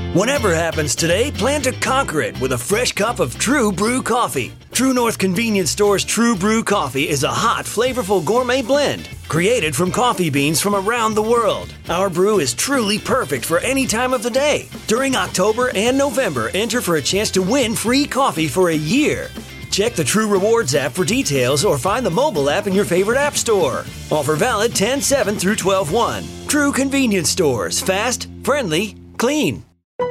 Whatever happens today, plan to conquer it with a fresh cup of True Brew coffee. True North Convenience Store's True Brew coffee is a hot, flavorful gourmet blend created from coffee beans from around the world. Our brew is truly perfect for any time of the day. During October and November, enter for a chance to win free coffee for a year. Check the True Rewards app for details or find the mobile app in your favorite app store. Offer valid 10/7 through 12/1. True Convenience Stores. Fast, friendly, clean.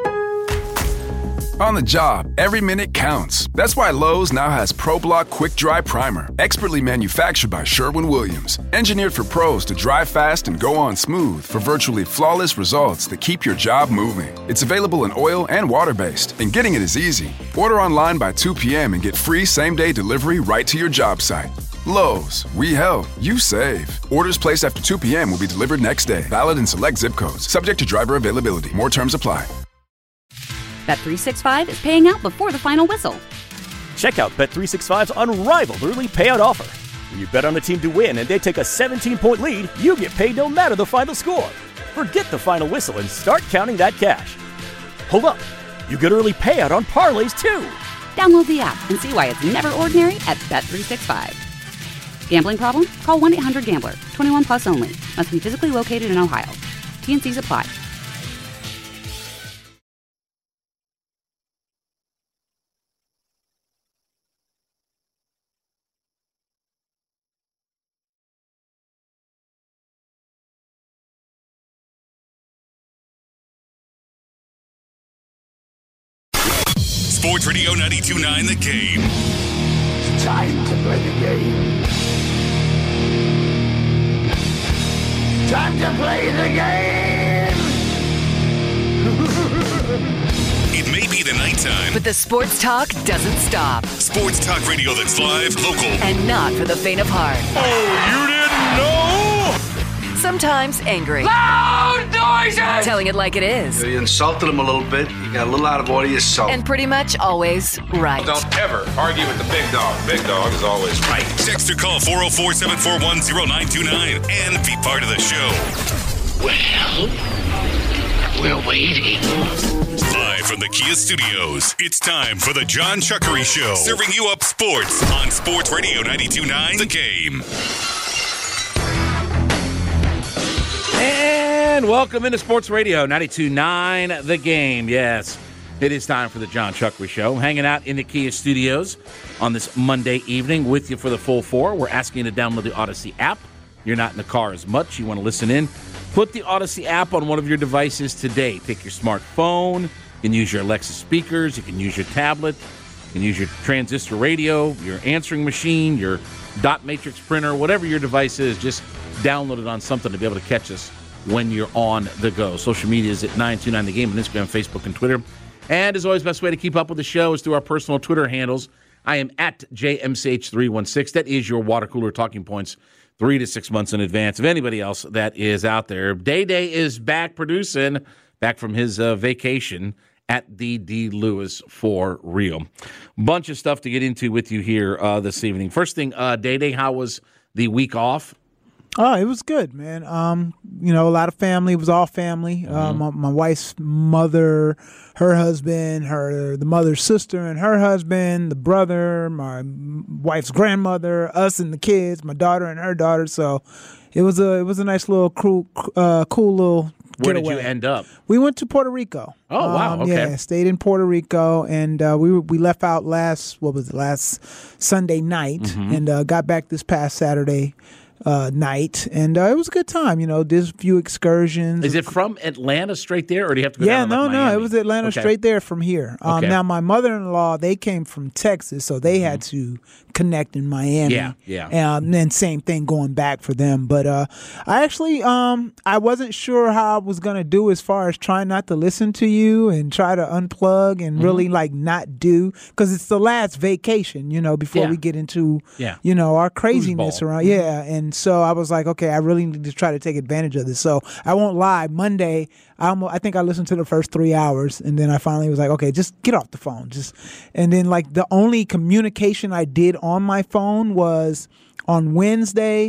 On the job, every minute counts. That's why Lowe's now has ProBlock Quick Dry Primer, expertly manufactured by Sherwin-Williams. Engineered for pros to dry fast and go on smooth for virtually flawless results that keep your job moving. It's available in oil and water-based, and getting it is easy. Order online by 2 p.m. and get free same-day delivery right to your job site. Lowe's, we help, you save. Orders placed after 2 p.m. will be delivered next day. Valid in select zip codes. Subject to driver availability. More terms apply. Bet365 is paying out before the final whistle. Check out Bet365's unrivaled early payout offer. When you bet on a team to win and they take a 17-point lead, you get paid no matter the final score. Forget the final whistle and start counting that cash. Hold up. You get early payout on parlays, too. Download the app and see why it's never ordinary at Bet365. Gambling problem? Call 1-800-GAMBLER. 21 plus only. Must be physically located in Ohio. T&Cs apply. Sports Radio 92.9 The Game. It's time to play the game. Time to play the game. It may be the nighttime, but the sports talk doesn't stop. Sports talk radio that's live, local, and not for the faint of heart. Oh, you didn't know? Sometimes angry. Loud noises! Telling it like it is. You insulted him a little bit. You got a little out of order yourself. And pretty much always right. Don't ever argue with the big dog. Big dog is always right. Text or call 404-741-0929 and be part of the show. Well, we're waiting. Live from the Kia Studios, it's time for the John Chuckery Show. Serving you up sports on Sports Radio 92.9 The Game. And welcome into Sports Radio 92.9 The Game. Yes, it is time for the John Chuckery Show. Hanging out in the Kia Studios on this Monday evening with you for the full four. We're asking you to download the Odyssey app. You're not in the car as much. You want to listen in. Put the Odyssey app on one of your devices today. Take your smartphone. You can use your Alexa speakers. You can use your tablet. You can use your transistor radio, your answering machine, your dot matrix printer, whatever your device is. Just download it on something to be able to catch us when you're on the go. Social media is at 929 The Game on Instagram, Facebook, and Twitter. And as always, best way to keep up with the show is through our personal Twitter handles. I am at JMCH316. That is your water cooler talking points 3 to 6 months in advance of anybody else that is out there. Day is back producing, back from his vacation at the D. Lewis for real. Bunch of stuff to get into with you here this evening. First thing, Day, how was the week off? Oh, it was good, man. A lot of family. It was all family. My wife's mother, her husband, the mother's sister and her husband, the brother, my wife's grandmother, us and the kids, my daughter and her daughter. So it was a nice little cool little Where getaway. did you end up? We went to Puerto Rico. Oh, wow. Okay. Yeah, stayed in Puerto Rico, and we left out last Sunday night, and got back this past Saturday night, and it was a good time. Did a few excursions. Is it from Atlanta straight there, or do you have to go down to no, Miami? it was Atlanta straight there from here. Now, my mother-in-law, they came from Texas, so they had to connect in Miami. Yeah. And then same thing going back for them. But I actually, I wasn't sure how I was going to do as far as trying not to listen to you and try to unplug and really not do, because it's the last vacation, before we get into, our craziness around. Yeah. And so I was like, okay, I really need to try to take advantage of this. So I won't lie. Monday, I think I listened to the first 3 hours, and then I finally was like, okay, just get off the phone. And then the only communication I did on my phone was on Wednesday.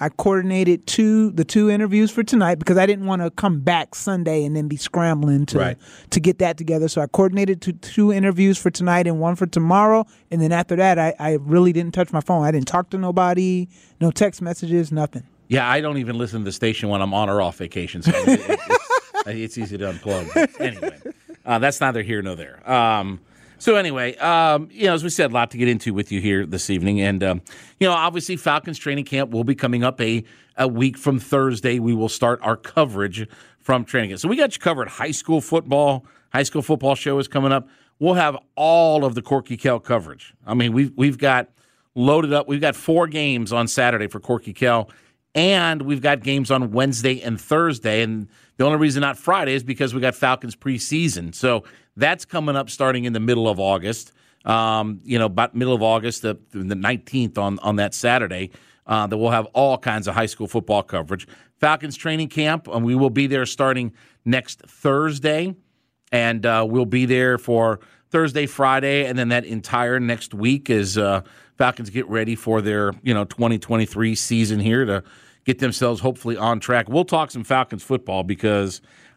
I coordinated the two interviews for tonight because I didn't want to come back Sunday and then be scrambling to get that together. So I coordinated two interviews for tonight and one for tomorrow. And then after that, I really didn't touch my phone. I didn't talk to nobody, no text messages, nothing. Yeah, I don't even listen to the station when I'm on or off vacation. So it's easy to unplug. But anyway, that's neither here nor there. So anyway, as we said, a lot to get into with you here this evening. And, obviously Falcons training camp will be coming up a week from Thursday. We will start our coverage from training camp. So we got you covered. High school football show is coming up. We'll have all of the Corky Kell coverage. I mean, we've got loaded up. We've got 4 games on Saturday for Corky Kell, and we've got games on Wednesday and Thursday. And the only reason not Friday is because we got Falcons preseason. So that's coming up starting in the middle of August. About middle of August, the 19th on that Saturday, that we'll have all kinds of high school football coverage. Falcons training camp, and we will be there starting next Thursday, and we'll be there for Thursday, Friday, and then that entire next week as Falcons get ready for their 2023 season here to get themselves hopefully on track. We'll talk some Falcons football because,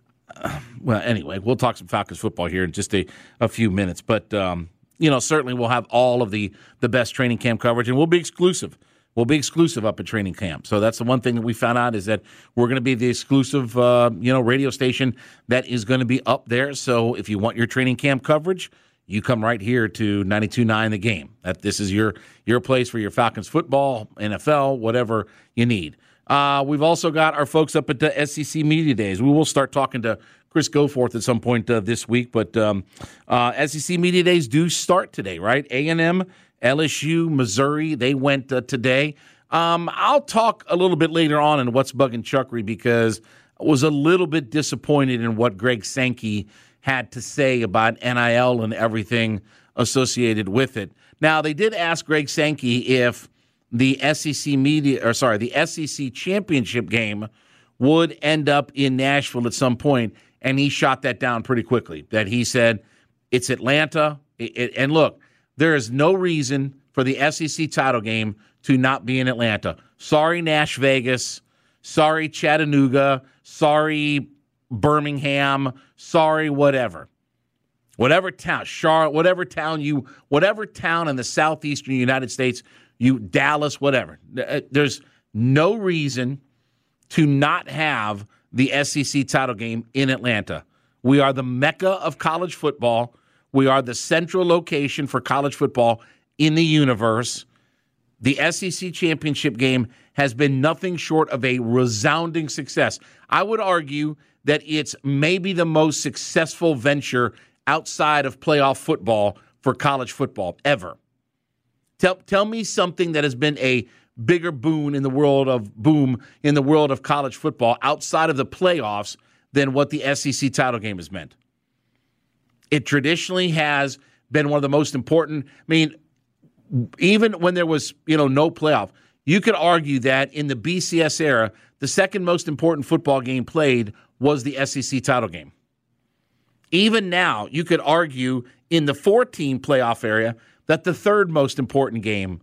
we'll talk some Falcons football here in just a few minutes. But, certainly we'll have all of the best training camp coverage, and we'll be exclusive. We'll be exclusive up at training camp. So that's the one thing that we found out is that we're going to be the exclusive, radio station that is going to be up there. So if you want your training camp coverage, you come right here to 92.9 The Game. This is your place for your Falcons football, NFL, whatever you need. We've also got our folks up at the SEC Media Days. We will start talking to Chris Goforth at some point this week, but SEC Media Days do start today, right? A&M, LSU, Missouri, they went today. I'll talk a little bit later on in What's Bugging Chuckery because I was a little bit disappointed in what Greg Sankey had to say about NIL and everything associated with it. Now, they did ask Greg Sankey if the SEC championship game would end up in Nashville at some point, and he shot that down pretty quickly. That he said, it's Atlanta, and look, there is no reason for the SEC title game to not be in Atlanta. Sorry, Nash Vegas. Sorry, Chattanooga. Sorry, Birmingham. Sorry, whatever. Whatever town, Charlotte, whatever town in the southeastern United States, Dallas, whatever. There's no reason to not have the SEC title game in Atlanta. We are the mecca of college football. We are the central location for college football in the universe. The SEC championship game has been nothing short of a resounding success. I would argue that it's maybe the most successful venture outside of playoff football for college football ever. Tell me something that has been a bigger boom in the world of college football outside of the playoffs than what the SEC title game has meant. It traditionally has been one of the most important. I mean, even when there was, no playoff, you could argue that in the BCS era, the second most important football game played was the SEC title game. Even now, you could argue in the 14 playoff area that the third most important game,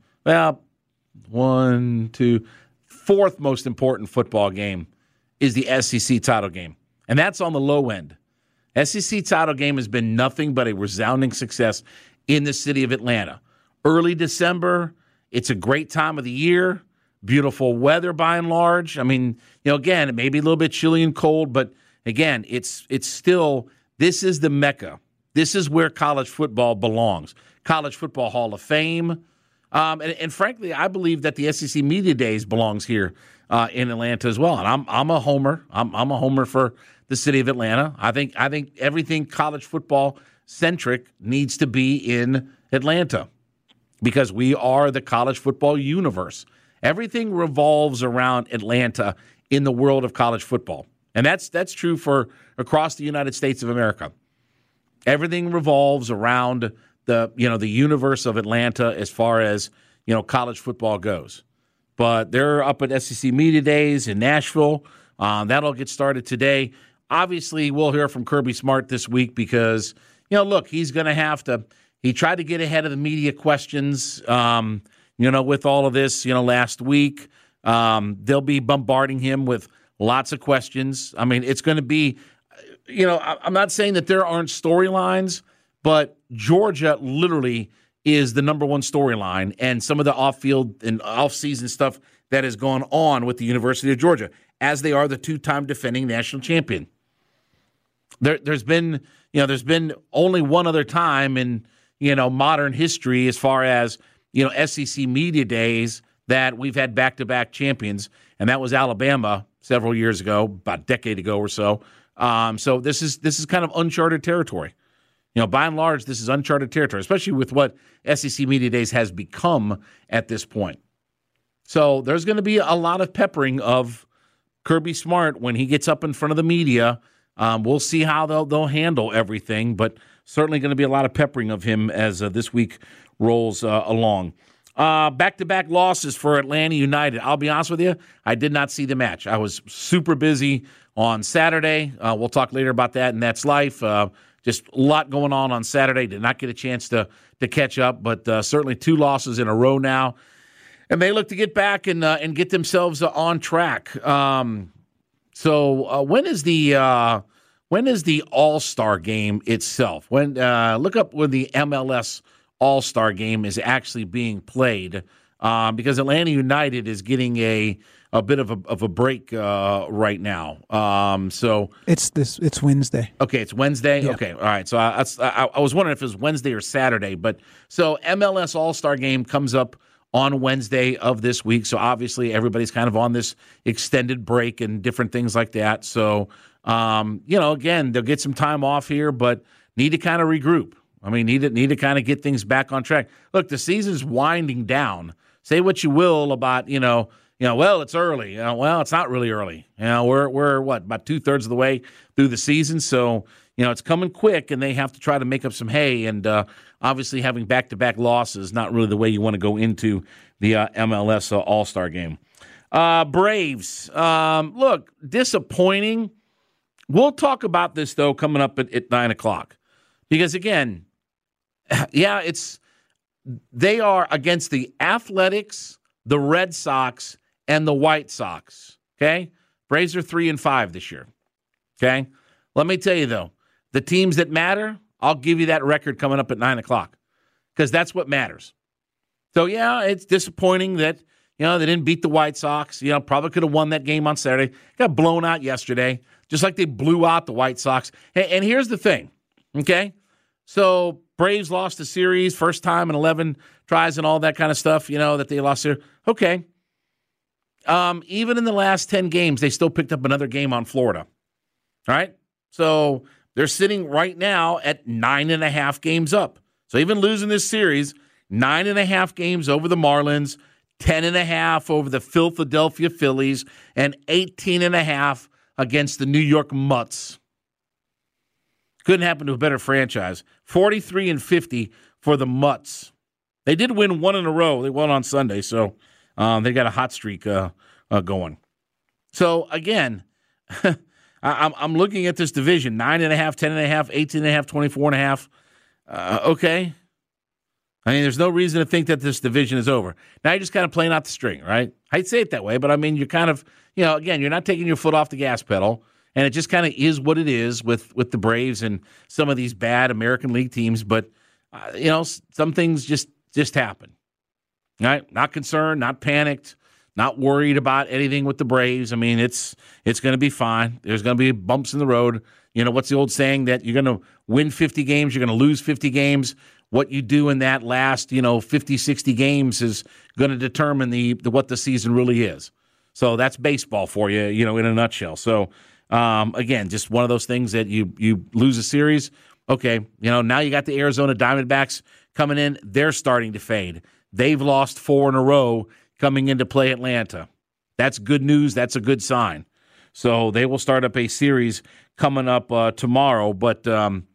fourth most important football game is the SEC title game. And that's on the low end. SEC title game has been nothing but a resounding success in the city of Atlanta. Early December, it's a great time of the year. Beautiful weather by and large. I mean, again, it may be a little bit chilly and cold, but again, it's still, this is the mecca. This is where college football belongs. College Football Hall of Fame. And frankly, I believe that the SEC Media Days belongs here in Atlanta as well. And I'm a homer. I'm a homer for the city of Atlanta. I think everything college football centric needs to be in Atlanta because we are the college football universe. Everything revolves around Atlanta in the world of college football. And that's true for across the United States of America. Everything revolves around the universe of Atlanta as far as, college football goes. But they're up at SEC Media Days in Nashville. That'll get started today. Obviously, we'll hear from Kirby Smart this week because, look, he's going to have to – he tried to get ahead of the media questions, with all of this, last week. They'll be bombarding him with lots of questions. I mean, it's going to be, I'm not saying that there aren't storylines, but Georgia literally is the number one storyline, and some of the off-field and off-season stuff that has gone on with the University of Georgia, as they are the two-time defending national champion. There's been only one other time in modern history, as far as SEC media days, that we've had back-to-back champions, and that was Alabama several years ago, about a decade ago or so. So this is kind of uncharted territory. By and large, this is uncharted territory, especially with what SEC Media Days has become at this point. So there's going to be a lot of peppering of Kirby Smart when he gets up in front of the media. We'll see how they'll handle everything, but certainly going to be a lot of peppering of him as this week rolls along. Back-to-back losses for Atlanta United. I'll be honest with you, I did not see the match. I was super busy on Saturday. We'll talk later about that, and that's life. Just a lot going on Saturday. Did not get a chance to catch up, but certainly 2 losses in a row now. And they look to get back and get themselves on track. So when is the All-Star game itself? Look up when the MLS All-Star game is actually being played, because Atlanta United is getting a bit of a break right now. So it's Wednesday. Okay, it's Wednesday. Yeah. Okay, all right. So I was wondering if it was Wednesday or Saturday, but so MLS All-Star game comes up on Wednesday of this week. So obviously everybody's kind of on this extended break and different things like that. So again, they'll get some time off here, but need to kind of regroup. I mean, need to kind of get things back on track. Look, the season's winding down. Say what you will about, well, it's early. Well, it's not really early. We're about 2/3 of the way through the season. So, it's coming quick, and they have to try to make up some hay. And obviously having back-to-back losses is not really the way you want to go into the MLS All-Star game. Braves, look, disappointing. We'll talk about this, though, coming up at 9 o'clock. Because, again, they are against the Athletics, the Red Sox, and the White Sox, okay? Braves are 3-5 this year, okay? Let me tell you, though, the teams that matter, I'll give you that record coming up at 9 o'clock because that's what matters. So, it's disappointing that, they didn't beat the White Sox. Probably could have won that game on Saturday. Got blown out yesterday, just like they blew out the White Sox. And here's the thing, okay? So Braves lost the series, first time in 11 tries and all that kind of stuff, that they lost here. Okay. Even in the last 10 games, they still picked up another game on Florida. All right? So they're sitting right now at 9.5 games up. So even losing this series, 9.5 games over the Marlins, 10.5 over the Philadelphia Phillies, and 18.5 against the New York Mutts. Couldn't happen to a better franchise. 43-50 for the Mutts. They did win 1 in a row. They won on Sunday, so they got a hot streak going. So, again, I'm looking at this division, 9.5, 10.5, 18.5, 24.5. Okay. I mean, there's no reason to think that this division is over. Now you're just kind of playing out the string, right? I'd say it that way, but I mean, you're kind of, again, you're not taking your foot off the gas pedal. And it just kind of is what it is with the Braves and some of these bad American League teams. But, some things just happen. All right? Not concerned, not panicked, not worried about anything with the Braves. I mean, it's going to be fine. There's going to be bumps in the road. What's the old saying that you're going to win 50 games, you're going to lose 50 games. What you do in that last, 50, 60 games is going to determine what the season really is. So that's baseball for you, in a nutshell. So, again, just one of those things that you lose a series. Okay, now you got the Arizona Diamondbacks coming in. They're starting to fade. They've lost 4 in a row coming into play Atlanta. That's good news. That's a good sign. So they will start up a series coming up tomorrow. But,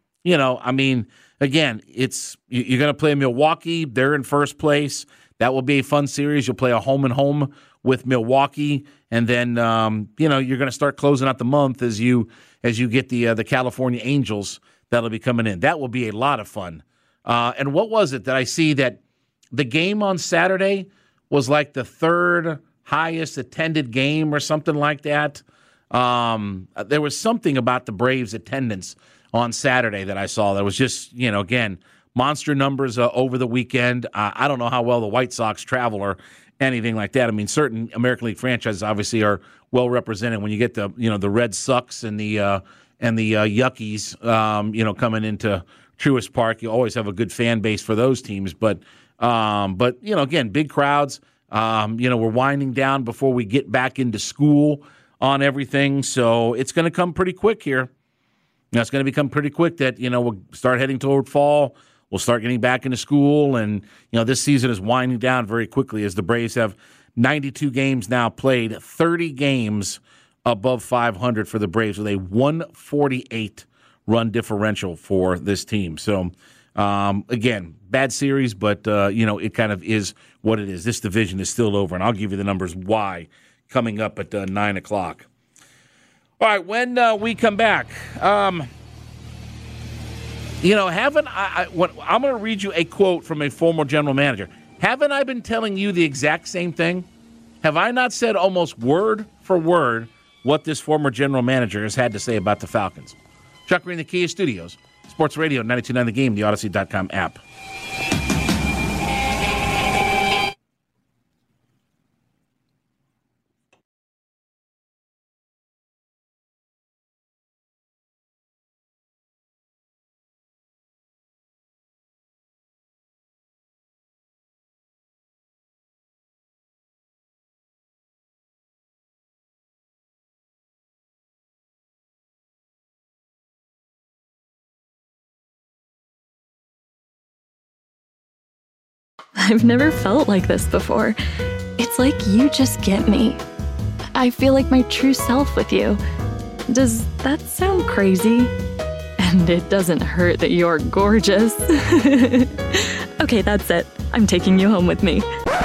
again, you're going to play Milwaukee. They're in first place. That will be a fun series. You'll play a home-and-home with Milwaukee, and then you're going to start closing out the month as you get the California Angels that'll be coming in. That will be a lot of fun. And what was it that I see that the game on Saturday was like the third highest attended game or something like that. There was something about the Braves' attendance on Saturday that I saw that was just, again, monster numbers over the weekend. I don't know how well the White Sox travel or anything like that. I mean, certain American League franchises obviously are well represented. When you get the Red Sox and the Yuckies, coming into Truist Park, you always have a good fan base for those teams. But again, big crowds. We're winding down before we get back into school on everything, so it's going to come pretty quick here. It's going to become pretty quick that we'll start heading toward fall. We'll start getting back into school, and this season is winding down very quickly as the Braves have 92 games now played, 30 games above 500 for the Braves with a 148 run differential for this team. So, again, bad series, but it kind of is what it is. This division is still over, and I'll give you the numbers why coming up at 9 o'clock. All right, when we come back, haven't I'm going to read you a quote from a former general manager. Haven't I been telling you the exact same thing? Have I not said almost word for word what this former general manager has had to say about the Falcons? Chuck Green, the Kia Studios, Sports Radio 92.9 The Game, the Odyssey.com app. I've never felt like this before. It's like you just get me. I feel like my true self with you. Does that sound crazy? And it doesn't hurt that you're gorgeous. Okay, that's it. I'm taking you home with me.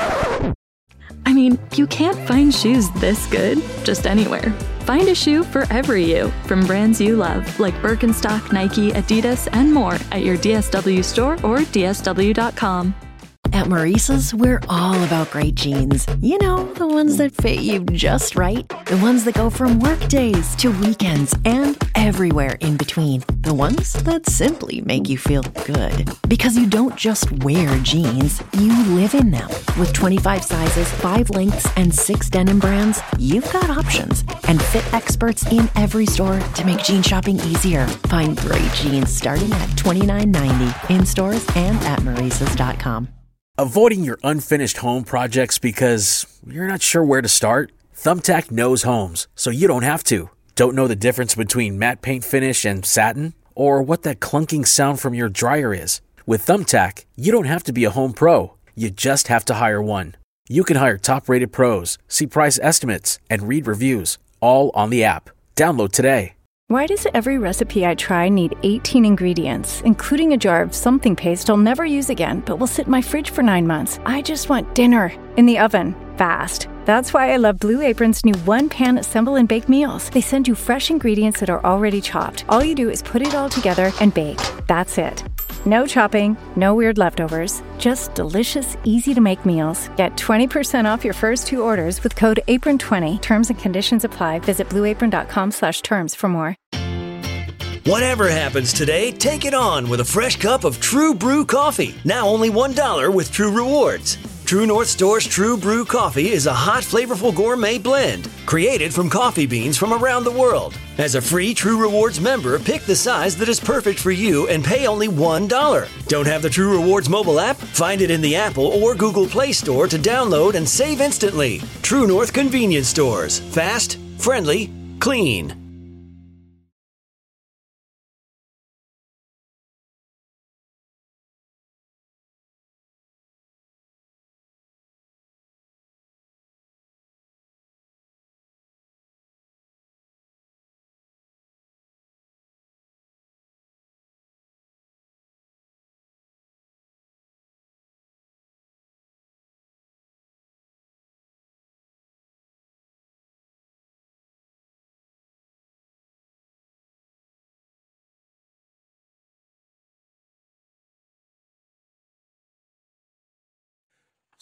I mean, you can't find shoes this good just anywhere. Find a shoe for every you from brands you love, like Birkenstock, Nike, Adidas, and more at your DSW store or DSW.com. At Maurice's, we're all about great jeans. You know, the ones that fit you just right. The ones that go from work days to weekends and everywhere in between. The ones that simply make you feel good. Because you don't just wear jeans, you live in them. With 25 sizes, 5 lengths, and 6 denim brands, you've got options. And fit experts in every store to make jean shopping easier. Find great jeans starting at $29.90 in stores and at Maurices.com. Avoiding your unfinished home projects because you're not sure where to start? Thumbtack knows homes, so you don't have to. Don't know the difference between matte paint finish and satin? Or what that clunking sound from your dryer is? With Thumbtack, you don't have to be a home pro. You just have to hire one. You can hire top-rated pros, see price estimates, and read reviews, all on the app. Download today. Why does every recipe I try need 18 ingredients, including a jar of something paste I'll never use again, but will sit in my fridge for 9 months? I just want dinner in the oven, fast. That's why I love Blue Apron's new one-pan assemble and bake meals. They send you fresh ingredients that are already chopped. All you do is put it all together and bake. That's it. No chopping, no weird leftovers, just delicious, easy-to-make meals. Get 20% off your first 2 orders with code APRON20. Terms and conditions apply. Visit blueapron.com/terms for more. Whatever happens today, take it on with a fresh cup of True Brew coffee. Now only $1 with True Rewards. True North Store's True Brew coffee is a hot, flavorful gourmet blend created from coffee beans from around the world. As a free True Rewards member, pick the size that is perfect for you and pay only $1. Don't have the True Rewards mobile app? Find it in the Apple or Google Play Store to download and save instantly. True North Convenience Stores. Fast, friendly, clean.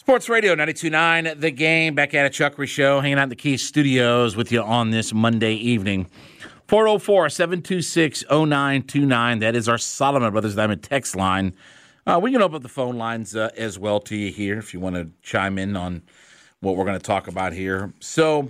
Sports Radio 92.9, The Game. Back at a Chuckery Show, hanging out in the Key Studios with you on this Monday evening. 404-726-0929. That is our Solomon Brothers Diamond text line. We can open up the phone lines as well to you here if you want to chime in on what we're going to talk about here. So,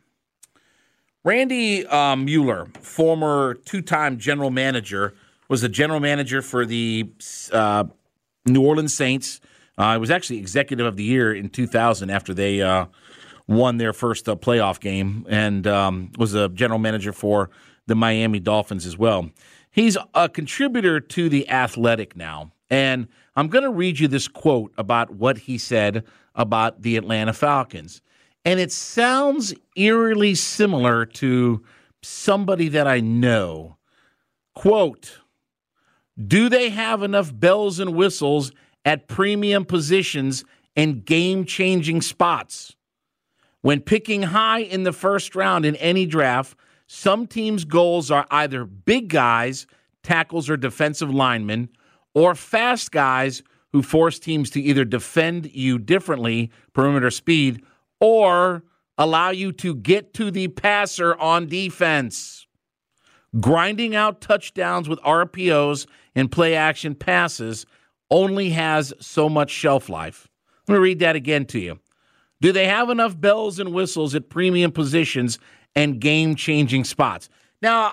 Randy Mueller, former two-time general manager, was the general manager for the New Orleans Saints. He was actually executive of the year in 2000 after they won their first playoff game, and was a general manager for the Miami Dolphins as well. He's a contributor to The Athletic now, and I'm going to read you this quote about what he said about the Atlanta Falcons. And it sounds eerily similar to somebody that I know. Quote, "Do they have enough bells and whistles at premium positions and game-changing spots? When picking high in the first round in any draft, some teams' goals are either big guys, tackles or defensive linemen, or fast guys who force teams to either defend you differently, perimeter speed, or allow you to get to the passer on defense. Grinding out touchdowns with RPOs and play-action passes only has so much shelf life." Let me read that again to you. Do they have enough bells and whistles at premium positions and game-changing spots? Now,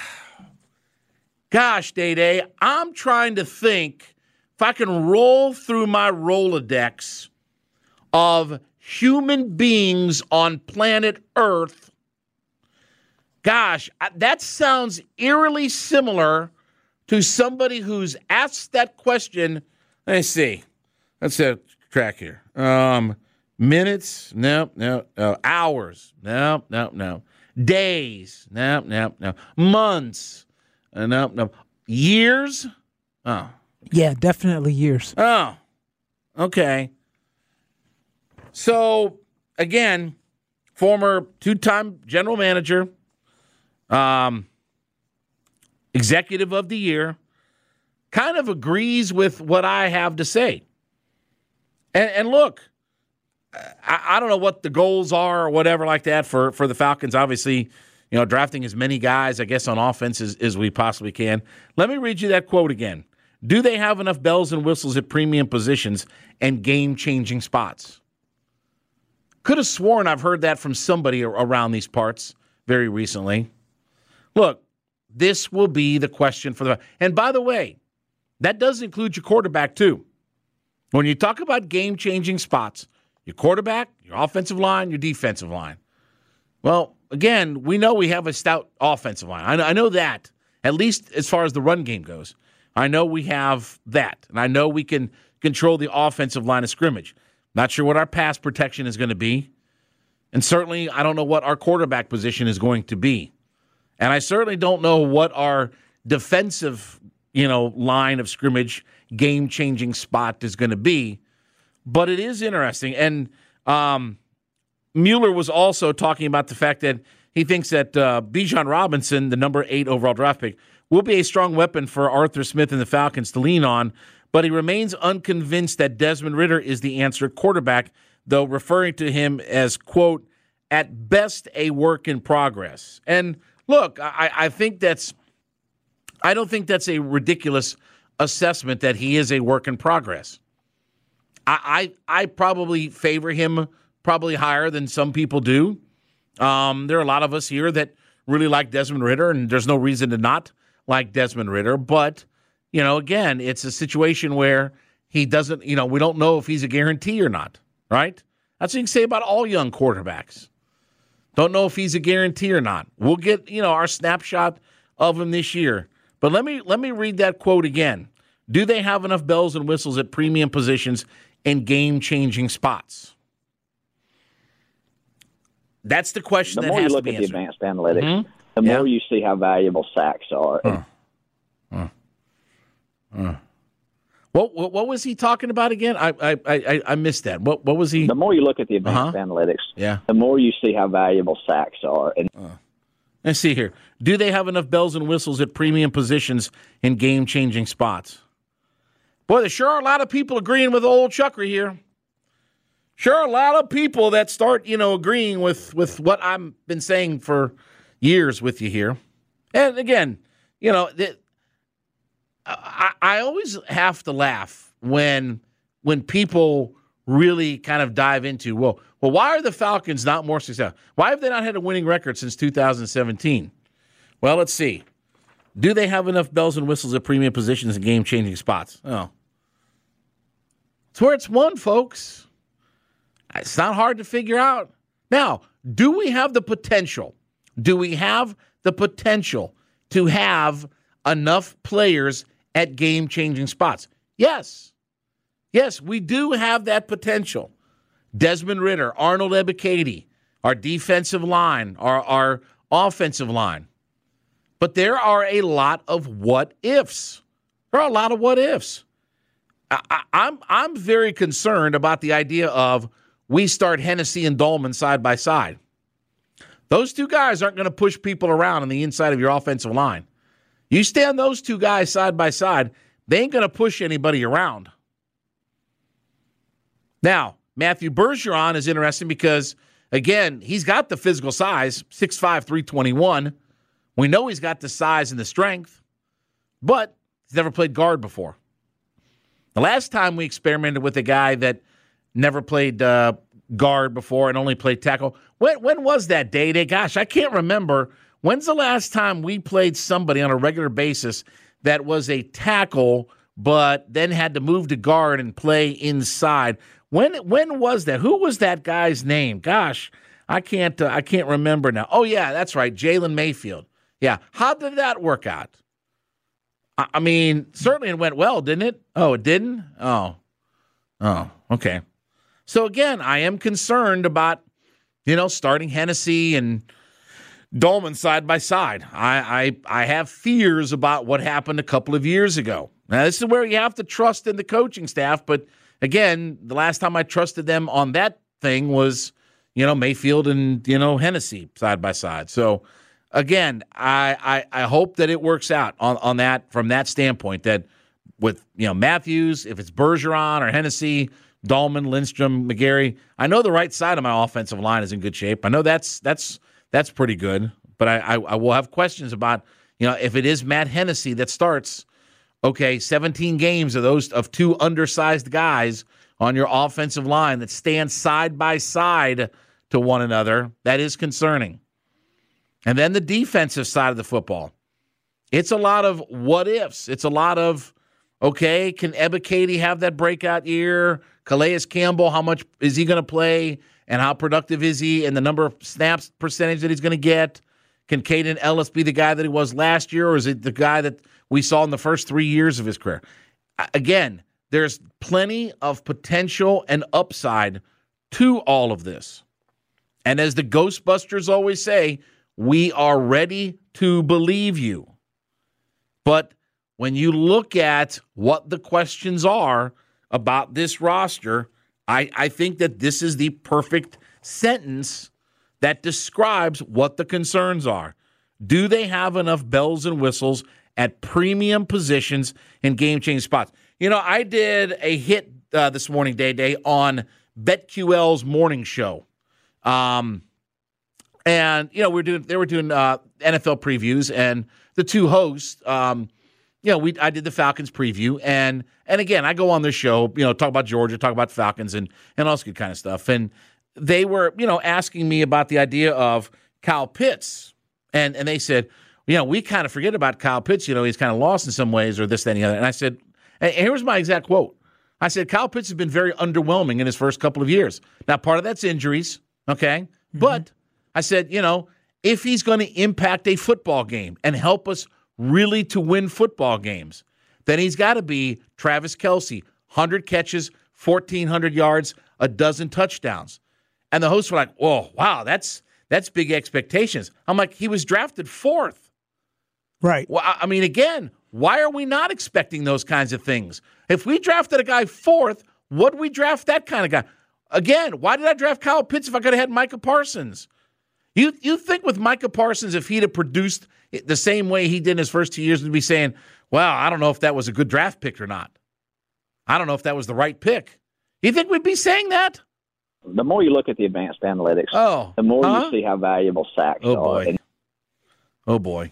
gosh, Day-Day, I'm trying to think if I can roll through my Rolodex of human beings on planet Earth. Gosh, that sounds eerily similar to somebody who's asked that question. Let me see. Let's track here. Minutes? No. Hours? No. Days? No. Months? No. Years? Oh. Yeah, definitely years. Oh. Okay. So, again, former two-time general manager, executive of the year, kind of agrees with what I have to say. And look, I don't know what the goals are or whatever like that for the Falcons. Obviously, drafting as many guys, I guess, on offense as we possibly can. Let me read you that quote again. Do they have enough bells and whistles at premium positions and game-changing spots? Could have sworn I've heard that from somebody around these parts very recently. Look, this will be the question for the... And by the way, that does include your quarterback too. When you talk about game-changing spots, your quarterback, your offensive line, your defensive line. Well, again, we know we have a stout offensive line. I know that, at least as far as the run game goes. I know we have that, and I know we can control the offensive line of scrimmage. Not sure what our pass protection is going to be, and certainly I don't know what our quarterback position is going to be. And I certainly don't know what our defensive, line of scrimmage, game-changing spot is going to be. But it is interesting. And Mueller was also talking about the fact that he thinks that Bijan Robinson, the number 8 overall draft pick, will be a strong weapon for Arthur Smith and the Falcons to lean on. But he remains unconvinced that Desmond Ridder is the answer at quarterback, though referring to him as, quote, at best a work in progress. And look, I don't think that's a ridiculous assessment that he is a work in progress. I probably favor him probably higher than some people do. There are a lot of us here that really like Desmond Ridder, and there's no reason to not like Desmond Ridder. But, again, it's a situation where he doesn't, we don't know if he's a guarantee or not, right? That's what you can say about all young quarterbacks. Don't know if he's a guarantee or not. We'll get, our snapshot of him this year. But let me read that quote again. Do they have enough bells and whistles at premium positions and game-changing spots? That's the question that has to be answered. The more you look at the advanced analytics, the more you see how valuable sacks are. What was he talking about again? I missed that. What was he? The more you look at the advanced analytics, the more you see how valuable sacks are. And let's see here. Do they have enough bells and whistles at premium positions in game-changing spots? Boy, there sure are a lot of people agreeing with old Chuckery here. Sure, a lot of people that start, agreeing with what I've been saying for years with you here. And again, I always have to laugh when people really kind of dive into, well, why are the Falcons not more successful? Why have they not had a winning record since 2017? Well, let's see. Do they have enough bells and whistles at premium positions and game-changing spots? Oh. It's where it's won, folks. It's not hard to figure out. Now, do we have the potential? Do we have the potential to have enough players at game-changing spots? Yes. Yes, we do have that potential. Desmond Ridder, Arnold Ebiketie, our defensive line, our offensive line. But there are a lot of what-ifs. There are a lot of what-ifs. I'm very concerned about the idea of we start Hennessy and Dolman side by side. Those two guys aren't going to push people around on the inside of your offensive line. You stand those two guys side by side, they ain't going to push anybody around. Now, Matthew Bergeron is interesting because, again, he's got the physical size, 6'5", 321. We know he's got the size and the strength, but he's never played guard before. The last time we experimented with a guy that never played guard before and only played tackle, when was that, Day? Gosh, I can't remember. When's the last time we played somebody on a regular basis that was a tackle but then had to move to guard and play inside? When was that? Who was that guy's name? Gosh, I can't remember now. Oh, yeah, that's right, Jalen Mayfield. Yeah, how did that work out? I mean, certainly it went well, didn't it? Oh, it didn't? Oh, okay. So, again, I am concerned about, starting Hennessy and Dolman side by side. I have fears about what happened a couple of years ago. Now, this is where you have to trust in the coaching staff, but again, the last time I trusted them on that thing was, Mayfield and, Hennessy side by side. So, again, I hope that it works out on that from that standpoint, that with, Matthews, if it's Bergeron or Hennessy, Dolman, Lindstrom, McGarry, I know the right side of my offensive line is in good shape. I know that's pretty good, but I will have questions about, if it is Matt Hennessy that starts, okay, 17 games of two undersized guys on your offensive line that stand side by side to one another, that is concerning. And then the defensive side of the football. It's a lot of what ifs. It's a lot of, okay, can Ebiketie have that breakout year? Calais Campbell, how much is he going to play? And how productive is he? And the number of snaps percentage that he's going to get? Can Caden Ellis be the guy that he was last year? Or is it the guy that we saw in the first 3 years of his career? Again, there's plenty of potential and upside to all of this. And as the Ghostbusters always say, we are ready to believe you. But when you look at what the questions are about this roster, I think that this is the perfect sentence that describes what the concerns are. Do they have enough bells and whistles at premium positions in game-changing spots? I did a hit this morning, Day, on BetQL's morning show. And they were doing NFL previews, and the two hosts, I did the Falcons preview, and again, I go on this show, talk about Georgia, talk about Falcons, and all this good kind of stuff. And they were, asking me about the idea of Kyle Pitts, and they said, we kind of forget about Kyle Pitts. He's kind of lost in some ways, or this, that, and the other. And I said, and here's my exact quote. I said, Kyle Pitts has been very underwhelming in his first couple of years. Now, part of that's injuries, okay? Mm-hmm. But I said, if he's going to impact a football game and help us really to win football games, then he's got to be Travis Kelce, 100 catches, 1,400 yards, a dozen touchdowns. And the hosts were like, "Whoa, wow, that's big expectations." I'm like, he was drafted 4th. Right. Well, I mean, again, why are we not expecting those kinds of things? If we drafted a guy 4th, would we draft that kind of guy? Again, why did I draft Kyle Pitts if I could have had Micah Parsons? You think with Micah Parsons, if he'd have produced the same way he did in his first 2 years, we'd be saying, well, I don't know if that was a good draft pick or not. I don't know if that was the right pick. You think we'd be saying that? the more you look at the advanced analytics, the more you see how valuable sacks are. Boy. Oh, boy.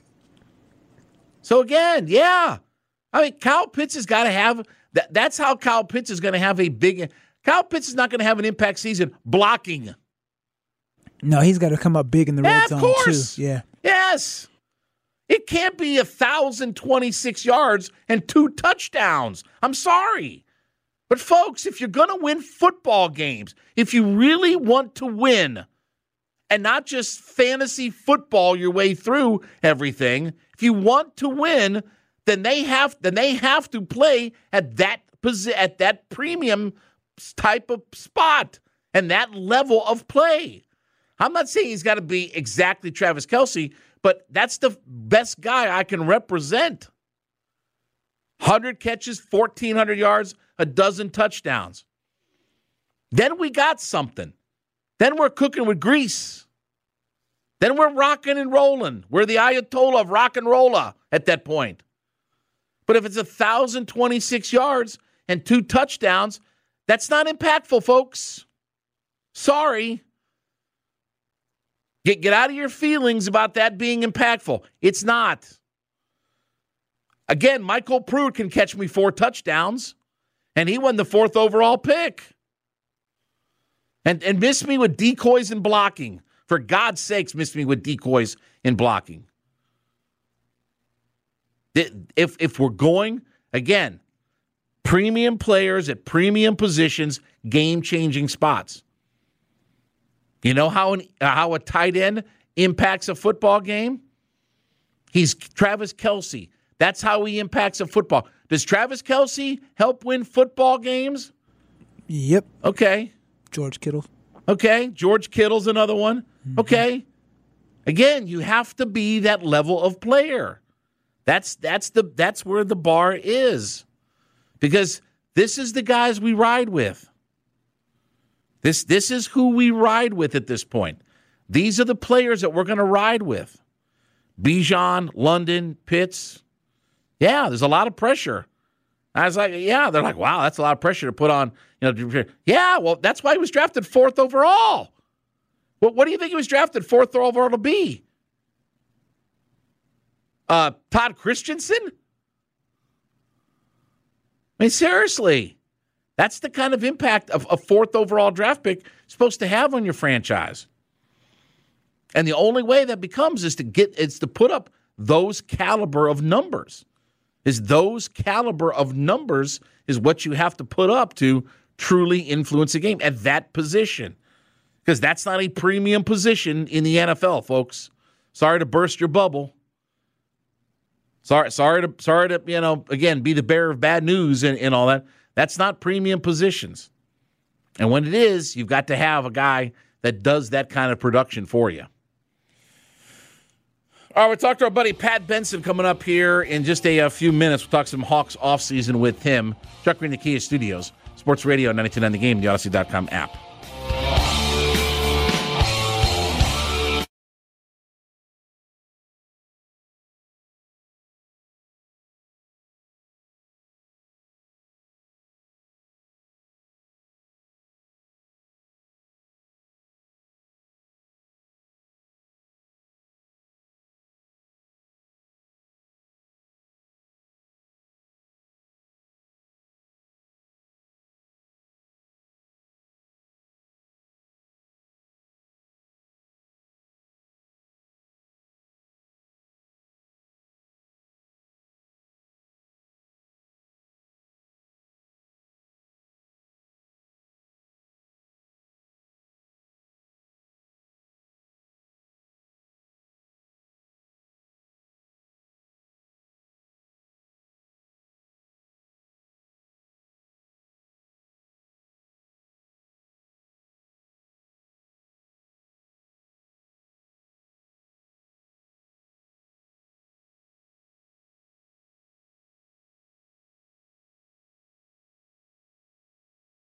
So, again, yeah. I mean, Kyle Pitts has got to have – that's how Kyle Pitts is going to have a big – Kyle Pitts is not going to have an impact season blocking. No, he's got to come up big in the red zone, course. too. Yeah. Yes. It can't be 1,026 yards and 2 touchdowns. I'm sorry. But, folks, if you're going to win football games, if you really want to win and not just fantasy football your way through everything, if you want to win, then they have to play at that premium type of spot and that level of play. I'm not saying he's got to be exactly Travis Kelce, but that's the best guy I can represent. 100 catches, 1,400 yards, a dozen touchdowns. Then we got something. Then we're cooking with grease. Then we're rocking and rolling. We're the Ayatollah of rock and rolla at that point. But if it's 1,026 yards and 2 touchdowns, that's not impactful, folks. Sorry. Get out of your feelings about that being impactful. It's not. Again, Michael Pruitt can catch me 4 touchdowns, and he won the 4th overall pick. And miss me with decoys and blocking. For God's sakes, miss me with decoys and blocking. If we're going, again, premium players at premium positions, game-changing spots. You know how a tight end impacts a football game? He's Travis Kelce. That's how he impacts a football. Does Travis Kelce help win football games? Yep. Okay. George Kittle. Okay. George Kittle's another one. Mm-hmm. Okay. Again, you have to be that level of player. That's where the bar is. Because this is the guys we ride with. This is who we ride with at this point. These are the players that we're going to ride with. Bijan, London, Pitts. Yeah, there's a lot of pressure. I was like, yeah, they're like, wow, that's a lot of pressure to put on. Yeah, well, that's why he was drafted 4th overall. Well, what do you think he was drafted 4th overall to be? Todd Christensen? I mean, seriously. That's the kind of impact of a 4th overall draft pick supposed to have on your franchise. And the only way that becomes is to put up those caliber of numbers. Those caliber of numbers is what you have to put up to truly influence a game at that position. Because that's not a premium position in the NFL, folks. Sorry to burst your bubble. Sorry to again, be the bearer of bad news and all that. That's not premium positions. And when it is, you've got to have a guy that does that kind of production for you. All right, we'll talk to our buddy Pat Benson coming up here in just a few minutes. We'll talk some Hawks offseason with him. Chuck Green, the Kia Studios, Sports Radio 92.9 The Game, the Odyssey.com app.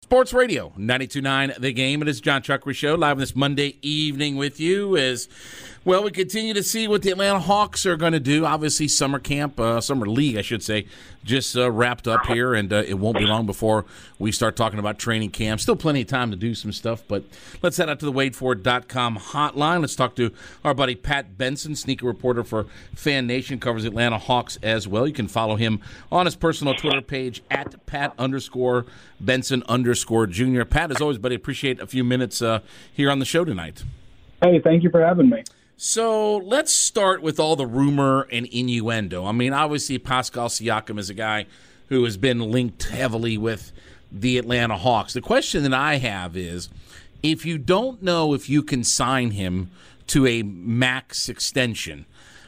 Sports Radio 92.9 The Game. It is John Chuckery Show live this Monday evening with you as, well, we continue to see what the Atlanta Hawks are going to do. Obviously, summer league, I should say, just wrapped up here, and it won't be long before we start talking about training camp. Still plenty of time to do some stuff, but let's head out to the WadeFord.com hotline. Let's talk to our buddy Pat Benson, sneaker reporter for Fan Nation, covers Atlanta Hawks as well. You can follow him on his personal Twitter page at Pat_Benson_Jr. Pat, as always, buddy, appreciate a few minutes here on the show tonight. Hey, thank you for having me. So let's start with all the rumor and innuendo. I mean, obviously, Pascal Siakam is a guy who has been linked heavily with the Atlanta Hawks. The question that I have is, if you don't know if you can sign him to a max extension,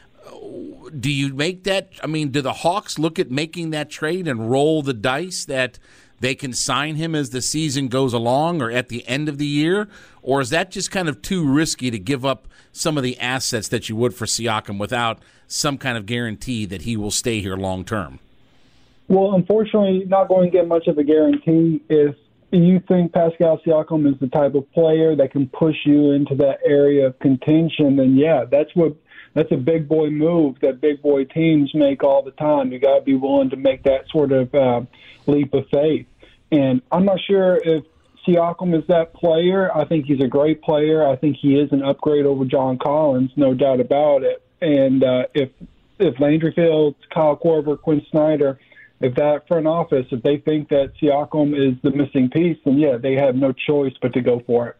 do you make that? I mean, do the Hawks look at making that trade and roll the dice that they can sign him as the season goes along or at the end of the year? Or is that just kind of too risky to give up some of the assets that you would for Siakam without some kind of guarantee that he will stay here long term? Well, unfortunately, not going to get much of a guarantee. If you think Pascal Siakam is the type of player that can push you into that area of contention, then yeah, that's a big boy move that big boy teams make all the time. You got to be willing to make that sort of leap of faith. And I'm not sure if Siakam is that player. I think he's a great player. I think he is an upgrade over John Collins, no doubt about it. And if Landry Fields, Kyle Korver, Quinn Snyder, if that front office, if they think that Siakam is the missing piece, then yeah, they have no choice but to go for it.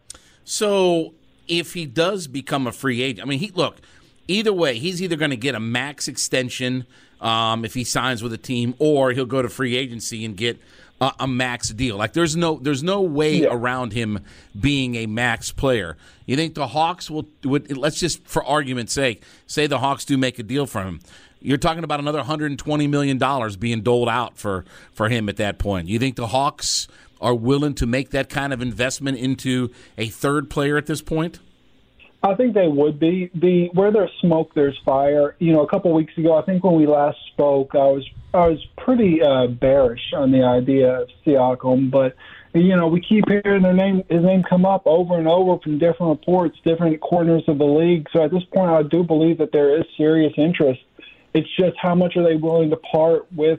So if he does become a free agent, I mean, either way, he's either going to get a max extension if he signs with a team, or he'll go to free agency and get a max deal. Like there's no way around him being a max player. You think the Hawks would let's just for argument's sake say the Hawks do make a deal for him. You're talking about another $120 million being doled out for him at that point. You think the Hawks are willing to make that kind of investment into a third player at this point? I think they would be. Where there's smoke, there's fire. You know, a couple of weeks ago, I think when we last spoke, I was pretty bearish on the idea of Siakam, but you know, we keep hearing his name come up over and over from different reports, different corners of the league. So at this point, I do believe that there is serious interest. It's just how much are they willing to part with,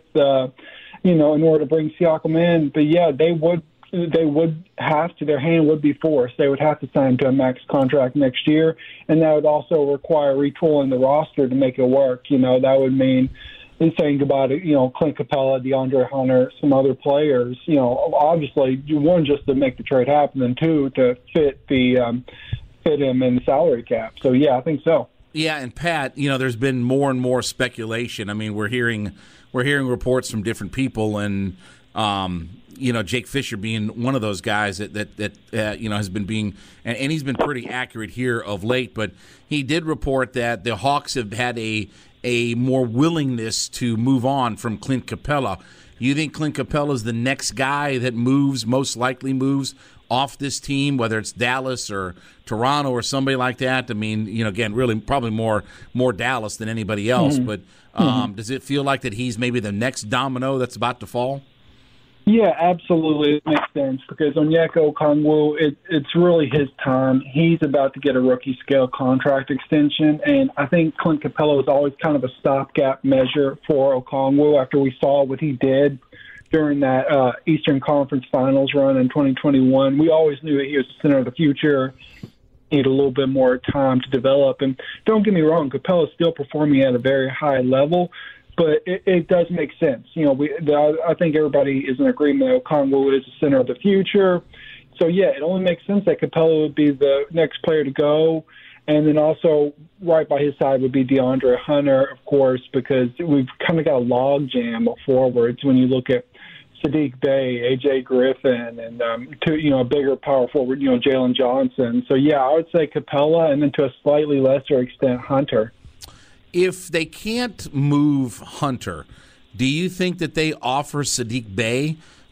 in order to bring Siakam in. But yeah, they would have to, their hand would be forced. They would have to sign to a max contract next year, and that would also require retooling the roster to make it work. You know, that would mean saying goodbye to, Clint Capella, DeAndre Hunter, some other players, obviously, one, just to make the trade happen, and two, to fit him in the salary cap. So, yeah, I think so. Yeah, and Pat, there's been more and more speculation. I mean, we're hearing reports from different people, and Jake Fisher being one of those guys that has been being, and he's been pretty accurate here of late. But he did report that the Hawks have had a more willingness to move on from Clint Capella. You think Clint Capella is the next guy that most likely moves off this team, whether it's Dallas or Toronto or somebody like that? I mean, again, really probably more Dallas than anybody else. Mm-hmm. But does it feel like that he's maybe the next domino that's about to fall? Yeah, absolutely. It makes sense because Onyeka Okongwu, it's really his time. He's about to get a rookie-scale contract extension, and I think Clint Capella was always kind of a stopgap measure for Okongwu after we saw what he did during that Eastern Conference Finals run in 2021. We always knew that he was the center of the future. He had a little bit more time to develop. And don't get me wrong, Capella's still performing at a very high level, but it does make sense. I think everybody is in agreement that Okongwu is the center of the future. So, yeah, it only makes sense that Capella would be the next player to go. And then also right by his side would be DeAndre Hunter, of course, because we've kind of got a log jam of forwards when you look at Saddiq Bey, A.J. Griffin, and a bigger power forward, Jalen Johnson. So, yeah, I would say Capella and then to a slightly lesser extent Hunter. If they can't move Hunter, do you think that they offer Saddiq Bey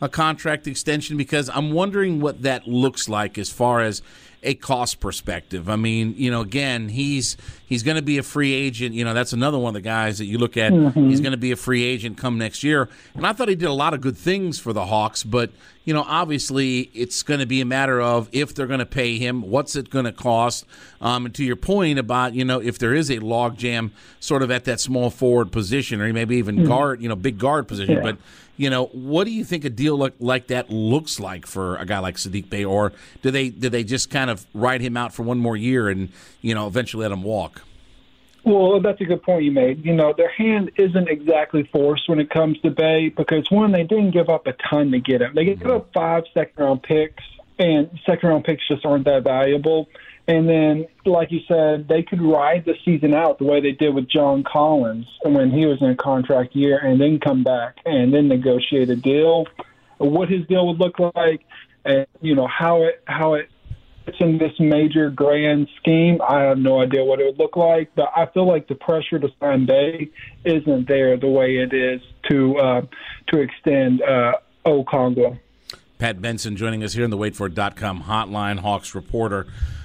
a contract extension? Because I'm wondering what that looks like as far as a cost perspective. I mean, again, he's going to be a free agent. That's another one of the guys that you look at. Mm-hmm. He's going to be a free agent come next year. And I thought he did a lot of good things for the Hawks, but, obviously it's going to be a matter of if they're going to pay him, what's it going to cost? And to your point about, if there is a logjam sort of at that small forward position or maybe even guard, big guard position. Yeah. But, what do you think a deal like that looks like for a guy like Saddiq Bey? Or do they just kind of ride him out for one more year and, eventually let him walk? Well, that's a good point you made. Their hand isn't exactly forced when it comes to Bey because, one, they didn't give up a ton to get him. They gave up 5 second-round picks, and second-round picks just aren't that valuable. And then, like you said, they could ride the season out the way they did with John Collins when he was in a contract year and then come back and then negotiate a deal. What his deal would look like and, how it fits in this major grand scheme, I have no idea what it would look like. But I feel like the pressure to sign Bey isn't there the way it is to extend Okongwu. Pat Benson joining us here in the WaitFor.com hotline, Hawks reporter.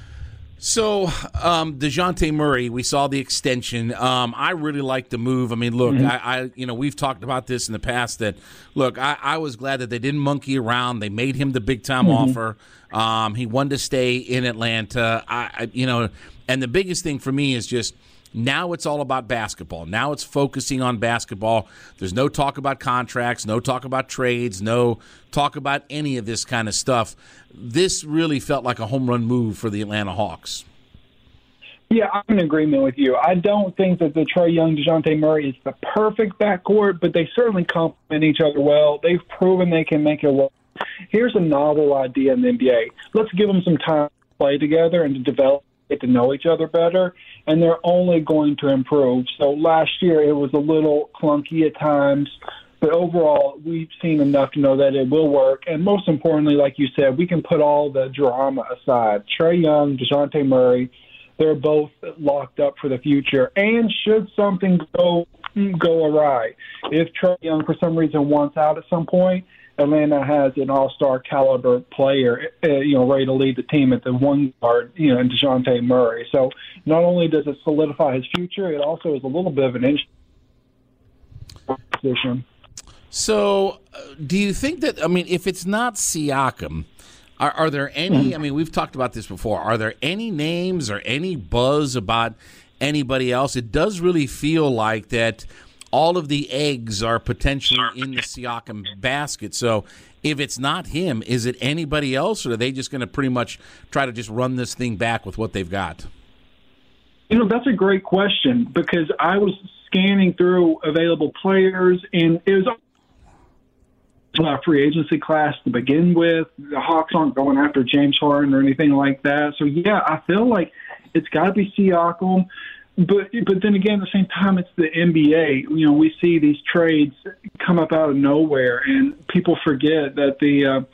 So, DeJounte Murray, we saw the extension. I really like the move. I mean, look, I we've talked about this in the past that, look, I was glad that they didn't monkey around. They made him the big-time offer. He wanted to stay in Atlanta. And the biggest thing for me is just now it's all about basketball. Now it's focusing on basketball. There's no talk about contracts, no talk about trades, no talk about any of this kind of stuff. This really felt like a home run move for the Atlanta Hawks. Yeah, I'm in agreement with you. I don't think that the Trae Young, DeJounte Murray is the perfect backcourt, but they certainly complement each other well. They've proven they can make it work. Here's a novel idea in the NBA. Let's give them some time to play together and to develop, get to know each other better, and they're only going to improve. So last year it was a little clunky at times, but overall we've seen enough to know that it will work. And most importantly, like you said, we can put all the drama aside. Trae Young, DeJounte Murray, they're both locked up for the future. And should something go awry, if Trae Young for some reason wants out at some point, Atlanta has an all-star caliber player, ready to lead the team at the one guard, in DeJounte Murray. So not only does it solidify his future, it also is a little bit of an inch position. So do you think that, if it's not Siakam, are there any, we've talked about this before, are there any names or any buzz about anybody else? It does really feel like that all of the eggs are potentially in the Siakam basket. So if it's not him, is it anybody else, or are they just going to pretty much try to just run this thing back with what they've got? That's a great question because I was scanning through available players, and it was a free agency class to begin with. The Hawks aren't going after James Harden or anything like that. So, yeah, I feel like it's got to be Siakam. But then again, at the same time, it's the NBA. We see these trades come up out of nowhere, and people forget that the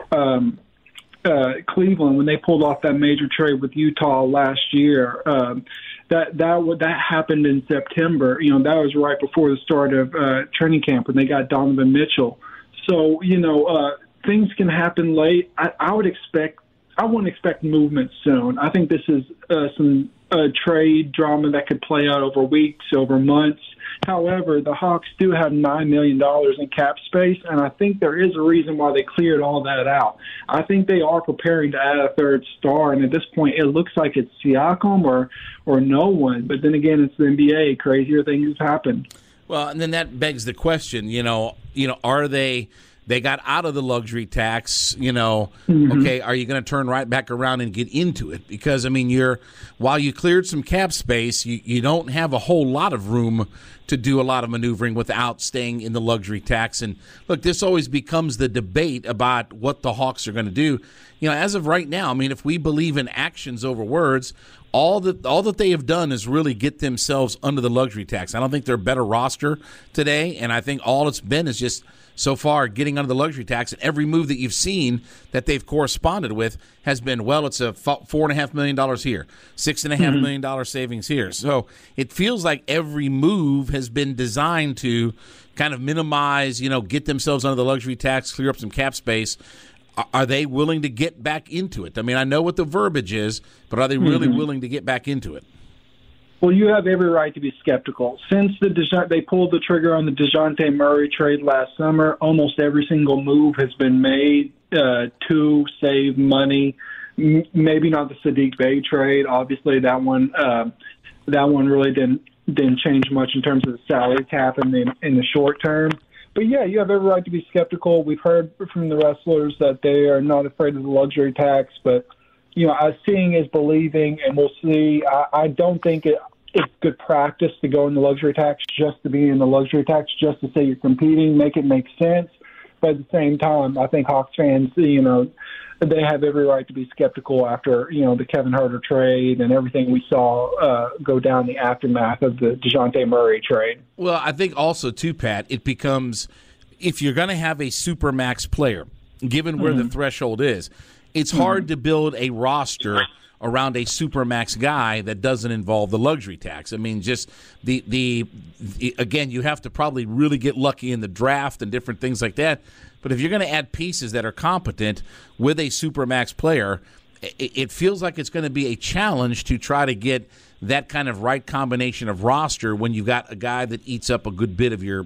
Cleveland, when they pulled off that major trade with Utah last year, that happened in September. That was right before the start of training camp when they got Donovan Mitchell. So things can happen late. I wouldn't expect movement soon. I think this is some trade drama that could play out over weeks, over months. However, the Hawks do have $9 million in cap space, and I think there is a reason why they cleared all that out. I think they are preparing to add a third star, and at this point, it looks like it's Siakam or no one. But then again, it's the NBA. Crazier things happen. Well, and then that begs the question, are they got out of the luxury tax, okay, are you going to turn right back around and get into it? Because, while you cleared some cap space, you don't have a whole lot of room to do a lot of maneuvering without staying in the luxury tax. And, look, this always becomes the debate about what the Hawks are going to do. As of right now, if we believe in actions over words, all that they have done is really get themselves under the luxury tax. I don't think they're a better roster today, and I think all it's been is just so far getting under the luxury tax. And every move that you've seen that they've corresponded with has been, well, it's a $4.5 million here, $6.5 million savings here. So it feels like every move has been designed to kind of minimize, get themselves under the luxury tax, clear up some cap space. Are they willing to get back into it? I mean, I know what the verbiage is, but are they really willing to get back into it? Well, you have every right to be skeptical. Since they pulled the trigger on the DeJounte Murray trade last summer, almost every single move has been made to save money. Maybe not the Saddiq Bey trade. Obviously, that one really didn't change much in terms of the salary cap in the short term. But, yeah, you have every right to be skeptical. We've heard from the wrestlers that they are not afraid of the luxury tax. But, seeing is believing, and we'll see. I don't think it's good practice to go in the luxury tax just to be in the luxury tax, just to say you're competing, make it make sense. But at the same time, I think Hawks fans, they have every right to be skeptical after, the Kevin Huerter trade and everything we saw go down the aftermath of the DeJounte Murray trade. Well, I think also, too, Pat, it becomes, if you're going to have a supermax player, given where the threshold is, it's hard to build a roster around a supermax guy that doesn't involve the luxury tax. I mean, just again, you have to probably really get lucky in the draft and different things like that. But if you're going to add pieces that are competent with a supermax player, it feels like it's going to be a challenge to try to get that kind of right combination of roster when you've got a guy that eats up a good bit of your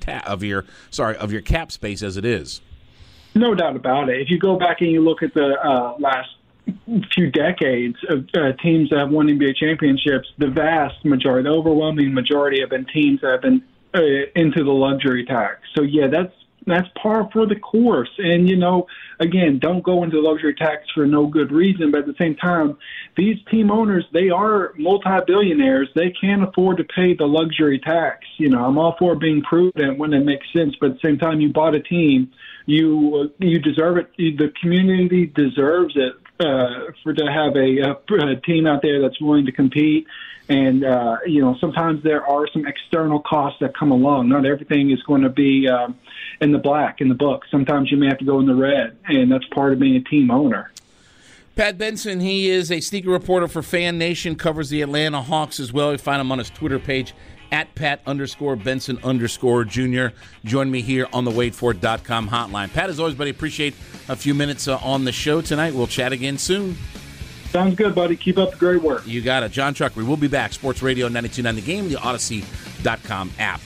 cap space as it is. No doubt about it. If you go back and you look at the last few decades of teams that have won NBA championships, the vast majority, the overwhelming majority have been teams that have been into the luxury tax. So, yeah, that's par for the course. And, again, don't go into luxury tax for no good reason. But at the same time, these team owners, they are multi-billionaires. They can't afford to pay the luxury tax. I'm all for being prudent when it makes sense. But at the same time, you bought a team. You deserve it. The community deserves it for to have a team out there that's willing to compete. And, sometimes there are some external costs that come along. Not everything is going to be in the black, in the book. Sometimes you may have to go in the red, and that's part of being a team owner. Pat Benson, he is a sneaker reporter for Fan Nation, covers the Atlanta Hawks as well. You find him on his Twitter page, @Pat_Benson_Jr. Join me here on the WadeFord.com hotline. Pat, as always, buddy, appreciate a few minutes on the show tonight. We'll chat again soon. Sounds good, buddy. Keep up the great work. You got it. John Chuckery. We'll be back. Sports Radio 92.9 The Game, the Odyssey.com app.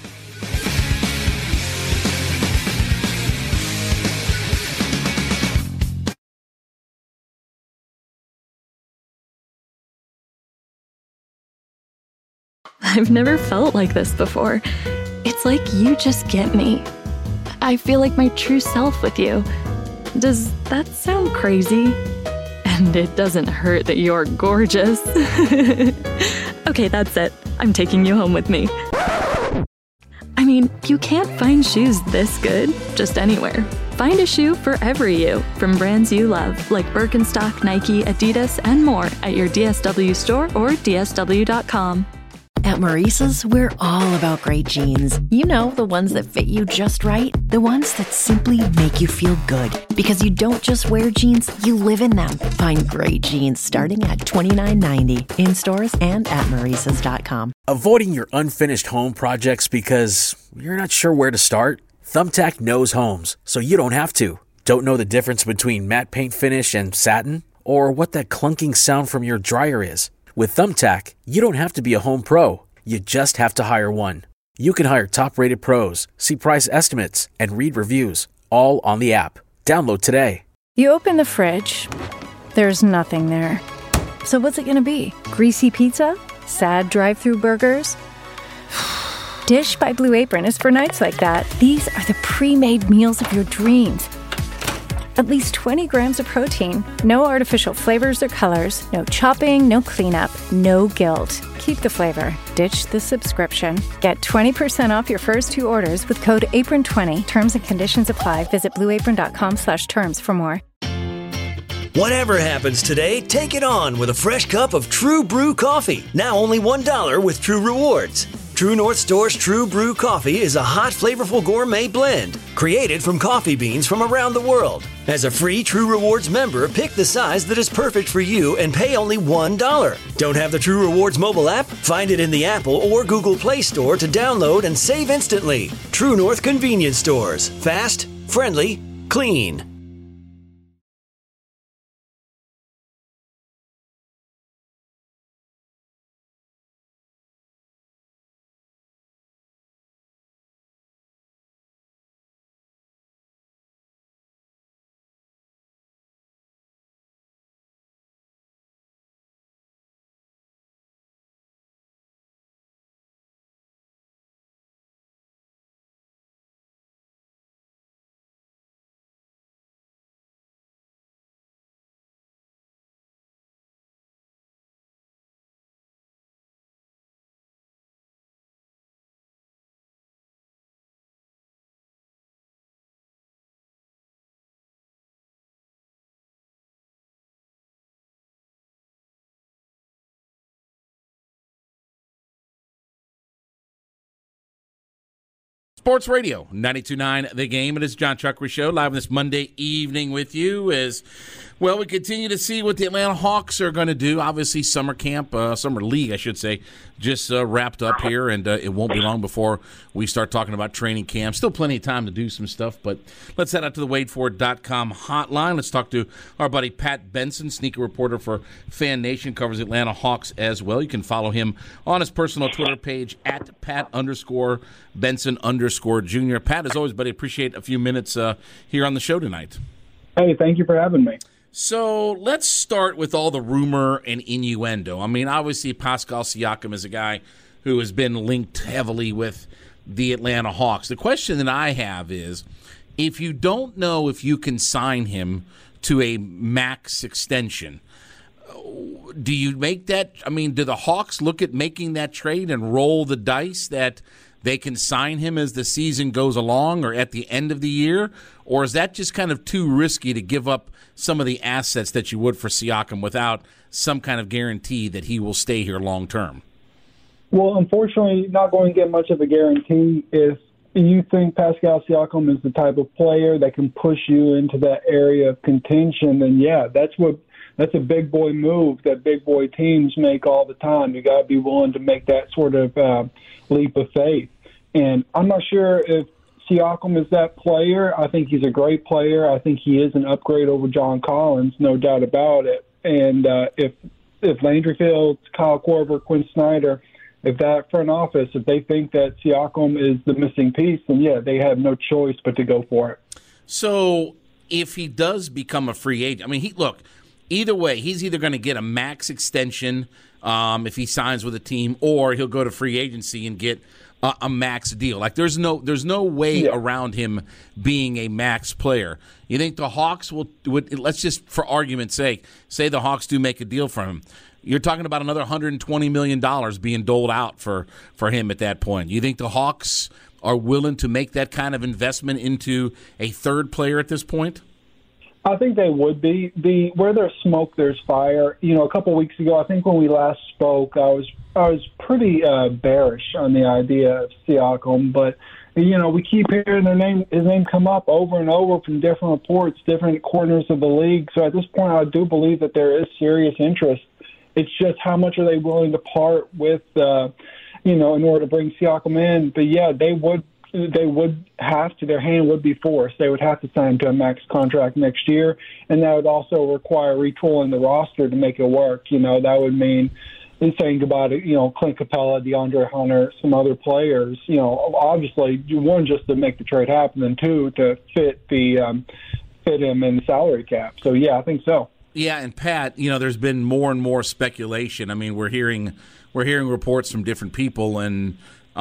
I've never felt like this before. It's like you just get me. I feel like my true self with you. Does that sound crazy? And it doesn't hurt that you're gorgeous. Okay, that's it. I'm taking you home with me. I mean, you can't find shoes this good just anywhere. Find a shoe for every you from brands you love, like Birkenstock, Nike, Adidas, and more at your DSW store or DSW.com. At Maurice's, we're all about great jeans. The ones that fit you just right. The ones that simply make you feel good. Because you don't just wear jeans, you live in them. Find great jeans starting at $29.90 in stores and at Maurice's.com. Avoiding your unfinished home projects because you're not sure where to start? Thumbtack knows homes, so you don't have to. Don't know the difference between matte paint finish and satin? Or what that clunking sound from your dryer is? With Thumbtack, you don't have to be a home pro. You just have to hire one. You can hire top-rated pros, see price estimates, and read reviews, all on the app. Download today. You open the fridge. There's nothing there. So what's it going to be? Greasy pizza? Sad drive-thru burgers? Dish by Blue Apron is for nights like that. These are the pre-made meals of your dreams. At least 20 grams of protein, no artificial flavors or colors, no chopping, no cleanup, no guilt. Keep the flavor. Ditch the subscription. Get 20% off your first 2 orders with code APRON20. Terms and conditions apply. Visit blueapron.com/terms for more. Whatever happens today, take it on with a fresh cup of True Brew coffee. Now only $1 with True Rewards. True North Store's True Brew coffee is a hot, flavorful gourmet blend created from coffee beans from around the world. As a free True Rewards member, pick the size that is perfect for you and pay only $1. Don't have the True Rewards mobile app? Find it in the Apple or Google Play Store to download and save instantly. True North Convenience Stores. Fast, friendly, clean. Sports Radio 92.9 The Game. It is John Chuckery Show live this Monday evening with you as, well, we continue to see what the Atlanta Hawks are going to do. Obviously, summer camp, summer league, I should say, just wrapped up here, and it won't be long before we start talking about training camp. Still plenty of time to do some stuff, but let's head out to the WadeFord.com hotline. Let's talk to our buddy Pat Benson, sneaker reporter for Fan Nation, covers Atlanta Hawks as well. You can follow him on his personal Twitter page at Pat_Benson_Jr. Pat, as always, buddy, appreciate a few minutes here on the show tonight. Hey, thank you for having me. So let's start with all the rumor and innuendo. I mean, obviously, Pascal Siakam is a guy who has been linked heavily with the Atlanta Hawks. The question that I have is, if you don't know if you can sign him to a max extension, do you make that? I mean, do the Hawks look at making that trade and roll the dice that they can sign him as the season goes along or at the end of the year? Or is that just kind of too risky to give up some of the assets that you would for Siakam without some kind of guarantee that he will stay here long term? Well, unfortunately, not going to get much of a guarantee. If you think Pascal Siakam is the type of player that can push you into that area of contention, then yeah, that's a big boy move that big boy teams make all the time. You got to be willing to make that sort of leap of faith. And I'm not sure if Siakam is that player. I think he's a great player. I think he is an upgrade over John Collins, no doubt about it. And if Landry Fields, Kyle Korver, Quinn Snyder, if that front office, if they think that Siakam is the missing piece, then yeah, they have no choice but to go for it. So if he does become a free agent, I mean, either way, he's either going to get a max extension if he signs with a team, or he'll go to free agency and get a max deal. Like there's no way around him being a max player. You think the Hawks would let's just for argument's sake say the Hawks do make a deal for him. You're talking about another $120 million being doled out for him at that point. You think the Hawks are willing to make that kind of investment into a third player at this point? I think they would be. Where there's smoke, there's fire. You know, a couple of weeks ago, I think when we last spoke, I was pretty bearish on the idea of Siakam, but you know, we keep hearing his name come up over and over from different reports, different corners of the league. So at this point, I do believe that there is serious interest. It's just how much are they willing to part with, in order to bring Siakam in. But yeah, they would have to, their hand would be forced. They would have to sign to a max contract next year, and that would also require retooling the roster to make it work. You know, that would mean saying goodbye to, Clint Capella, DeAndre Hunter, some other players. You know, obviously, one, just to make the trade happen, and two, to fit him in the salary cap. So, yeah, I think so. Yeah, and Pat, there's been more and more speculation. I mean, we're hearing reports from different people, and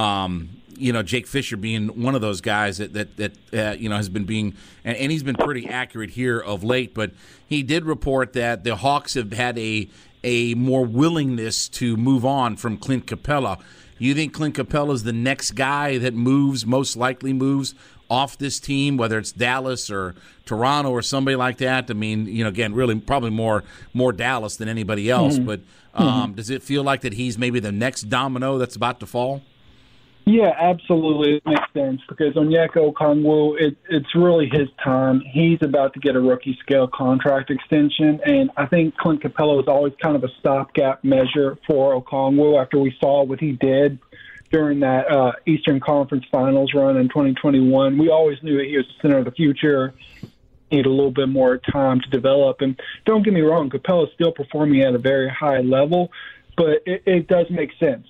Jake Fisher being one of those guys that has been being, and he's been pretty accurate here of late. But he did report that the Hawks have had a more willingness to move on from Clint Capella. You think Clint Capella is the next guy that most likely moves off this team, whether it's Dallas or Toronto or somebody like that? I mean, again, really probably more Dallas than anybody else. But does it feel like that he's maybe the next domino that's about to fall? Yeah, absolutely. It makes sense because Onyeka Okongwu, it's really his time. He's about to get a rookie scale contract extension, and I think Clint Capella was always kind of a stopgap measure for Okongwu after we saw what he did during that Eastern Conference Finals run in 2021. We always knew that he was the center of the future. He had a little bit more time to develop. And don't get me wrong, Capella's still performing at a very high level, but it does make sense.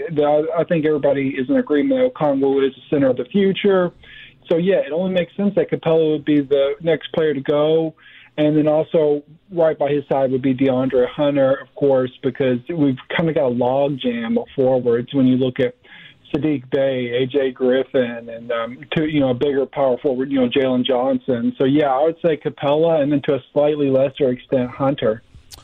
I think everybody is in agreement that Okongwu is the center of the future. So, yeah, it only makes sense that Capella would be the next player to go. And then also right by his side would be DeAndre Hunter, of course, because we've kind of got a log jam of forwards when you look at Saddiq Bey, A.J. Griffin, and a bigger power forward, Jalen Johnson. So, yeah, I would say Capella and then to a slightly lesser extent Hunter.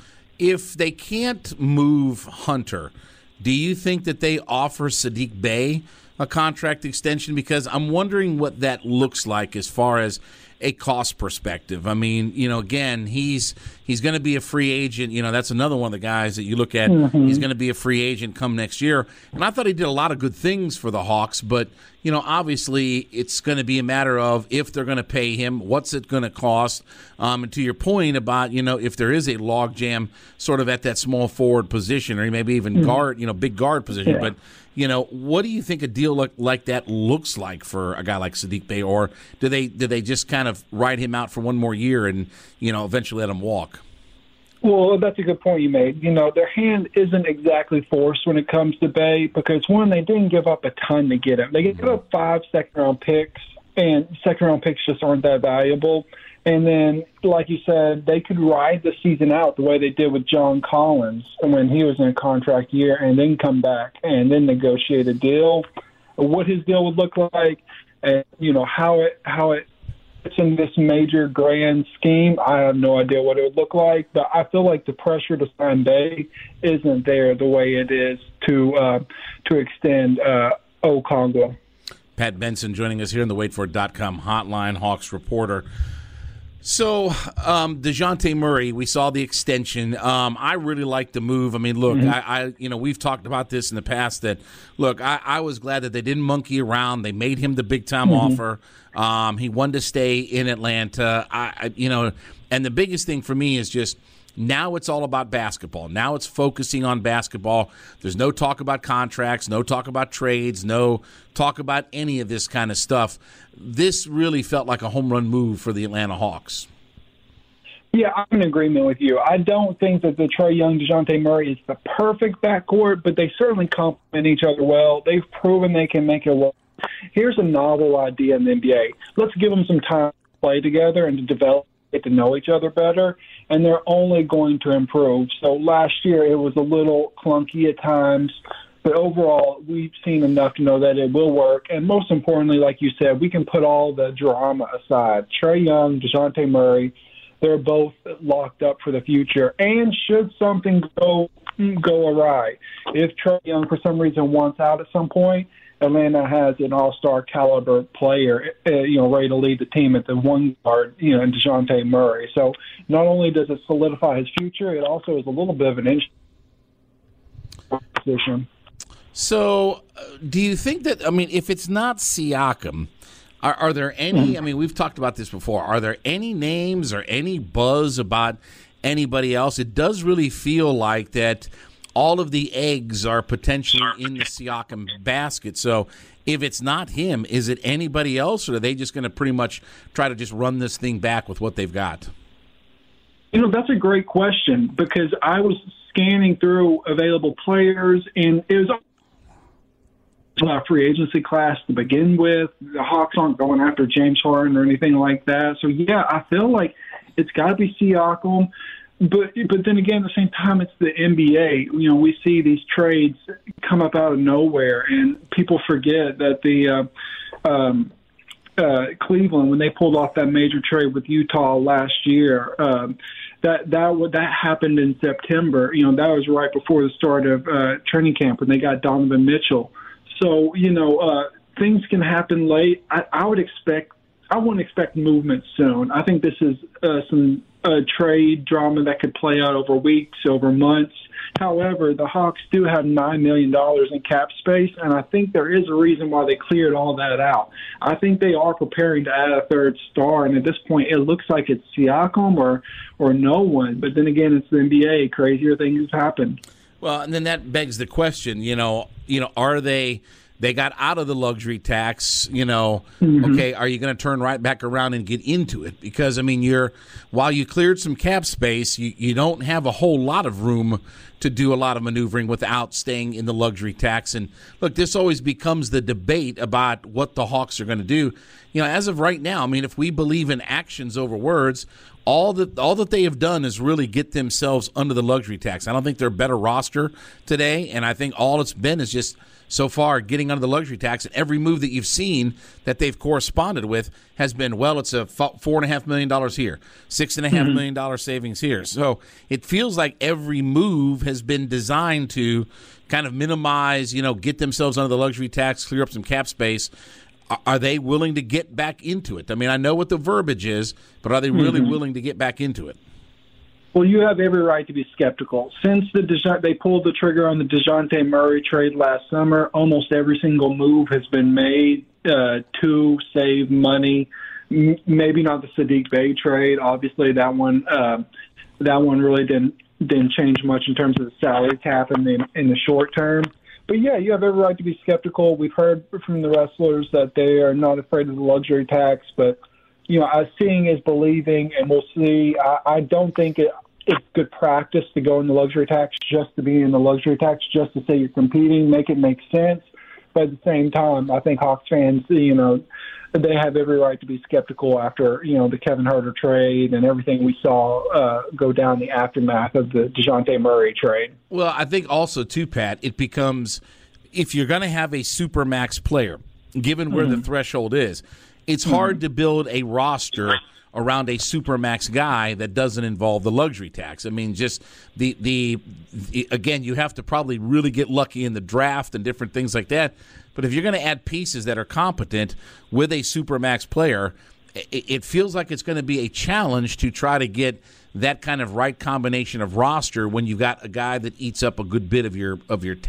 If they can't move Hunter, do you think that they offer Saddiq Bey a contract extension? Because I'm wondering what that looks like as far as a cost perspective. I mean, again, he's going to be a free agent. That's another one of the guys that you look at. He's going to be a free agent come next year. And I thought he did a lot of good things for the Hawks, but, obviously it's going to be a matter of if they're going to pay him, what's it going to cost? And to your point about, if there is a logjam sort of at that small forward position or maybe even guard, big guard position. Yeah. But, what do you think a deal like that looks like for a guy like Saddiq Bey? Or do they just kind of ride him out for one more year and, eventually let him walk? Well, that's a good point you made. Their hand isn't exactly forced when it comes to Bey because, one, they didn't give up a ton to get him. They gave up 5 second-round picks, and second-round picks just aren't that valuable. And then, like you said, they could ride the season out the way they did with John Collins when he was in a contract year and then come back and then negotiate a deal. What his deal would look like and, how it fits in this major grand scheme, I have no idea what it would look like. But I feel like the pressure to sign Bey isn't there the way it is to extend Okongwu. Pat Benson joining us here in the WaitFor.com hotline, Hawks reporter. So, DeJounte Murray, we saw the extension. I really like the move. I mean, look, I we've talked about this in the past that, look, I was glad that they didn't monkey around. They made him the big-time offer. He wanted to stay in Atlanta. And the biggest thing for me is just now it's all about basketball. Now it's focusing on basketball. There's no talk about contracts, no talk about trades, no talk about any of this kind of stuff. This really felt like a home run move for the Atlanta Hawks. Yeah, I'm in agreement with you. I don't think that the Trae Young, DeJounte Murray is the perfect backcourt, but they certainly complement each other well. They've proven they can make it work. Here's a novel idea in the NBA. Let's give them some time to play together and to develop, get to know each other better, and they're only going to improve. So last year it was a little clunky at times, but overall we've seen enough to know that it will work. And most importantly, like you said, we can put all the drama aside. Trae Young, DeJounte Murray, they're both locked up for the future. And should something go awry, if Trae Young for some reason wants out at some point, Atlanta has an all-star caliber player, ready to lead the team at the one guard, in DeJounte Murray. So not only does it solidify his future, it also is a little bit of an inch position. So do you think that, if it's not Siakam, are there any, we've talked about this before, are there any names or any buzz about anybody else? It does really feel like that all of the eggs are potentially in the Siakam basket. So if it's not him, is it anybody else, or are they just going to pretty much try to just run this thing back with what they've got? That's a great question because I was scanning through available players, and it was a free agency class to begin with. The Hawks aren't going after James Harden or anything like that. So, yeah, I feel like it's got to be Siakam. But then again, at the same time, it's the NBA. We see these trades come up out of nowhere, and people forget that the Cleveland, when they pulled off that major trade with Utah last year, that happened in September. That was right before the start of training camp when they got Donovan Mitchell. So things can happen late. I wouldn't expect movement soon. I think this is some trade drama that could play out over weeks, over months. However, the Hawks do have $9 million in cap space, and I think there is a reason why they cleared all that out. I think they are preparing to add a third star, and at this point, it looks like it's Siakam or no one. But then again, it's the NBA. Crazier things happen. Well, and then that begs the question, are they got out of the luxury tax, okay, are you going to turn right back around and get into it? Because, while you cleared some cap space, you don't have a whole lot of room to do a lot of maneuvering without staying in the luxury tax. And, look, this always becomes the debate about what the Hawks are going to do. As of right now, if we believe in actions over words, all that they have done is really get themselves under the luxury tax. I don't think they're a better roster today, and I think all it's been is just so far getting under the luxury tax. And every move that you've seen that they've corresponded with has been, well, it's a $4.5 million here, $6.5 million savings here. So it feels like every move has been designed to kind of minimize, get themselves under the luxury tax, clear up some cap space. Are they willing to get back into it? I know what the verbiage is, but are they really willing to get back into it? Well, you have every right to be skeptical. Since they pulled the trigger on the DeJounte Murray trade last summer, almost every single move has been made to save money. Maybe not the Sadiq Bey trade. Obviously, that one really didn't change much in terms of the salary cap in the short term. But, yeah, you have every right to be skeptical. We've heard from the wrestlers that they are not afraid of the luxury tax. But, seeing is believing, and we'll see. I don't think it's good practice to go in the luxury tax just to be in the luxury tax, just to say you're competing, make it make sense. But at the same time, I think Hawks fans, they have every right to be skeptical after, the Kevin Huerter trade and everything we saw go down the aftermath of the DeJounte Murray trade. Well, I think also, too, Pat, it becomes, if you're going to have a supermax player, given where the threshold is, it's hard to build a roster around a supermax guy that doesn't involve the luxury tax. Just again, you have to probably really get lucky in the draft and different things like that. But if you're going to add pieces that are competent with a supermax player, it feels like it's going to be a challenge to try to get that kind of right combination of roster when you've got a guy that eats up a good bit of your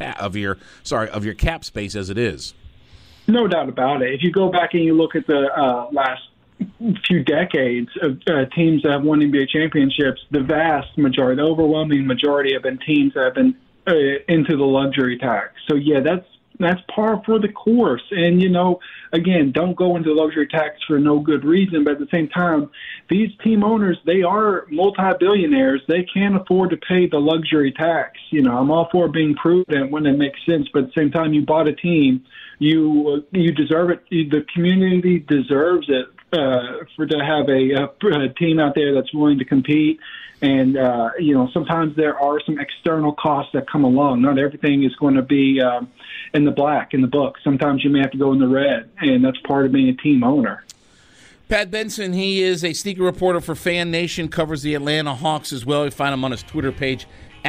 cap space as it is. No doubt about it. If you go back and you look at the last few decades of teams that have won NBA championships, the vast majority, the overwhelming majority have been teams that have been into the luxury tax. So, yeah, that's par for the course. And, again, don't go into luxury tax for no good reason. But at the same time, these team owners, they are multi-billionaires. They can't afford to pay the luxury tax. I'm all for being prudent when it makes sense. But at the same time, you bought a team. You deserve it. The community deserves it to have a team out there that's willing to compete. And, sometimes there are some external costs that come along. Not everything is going to be in the black, in the book. Sometimes you may have to go in the red, and that's part of being a team owner. Pat Benson, he is a sneaker reporter for Fan Nation, covers the Atlanta Hawks as well. You find him on his Twitter page,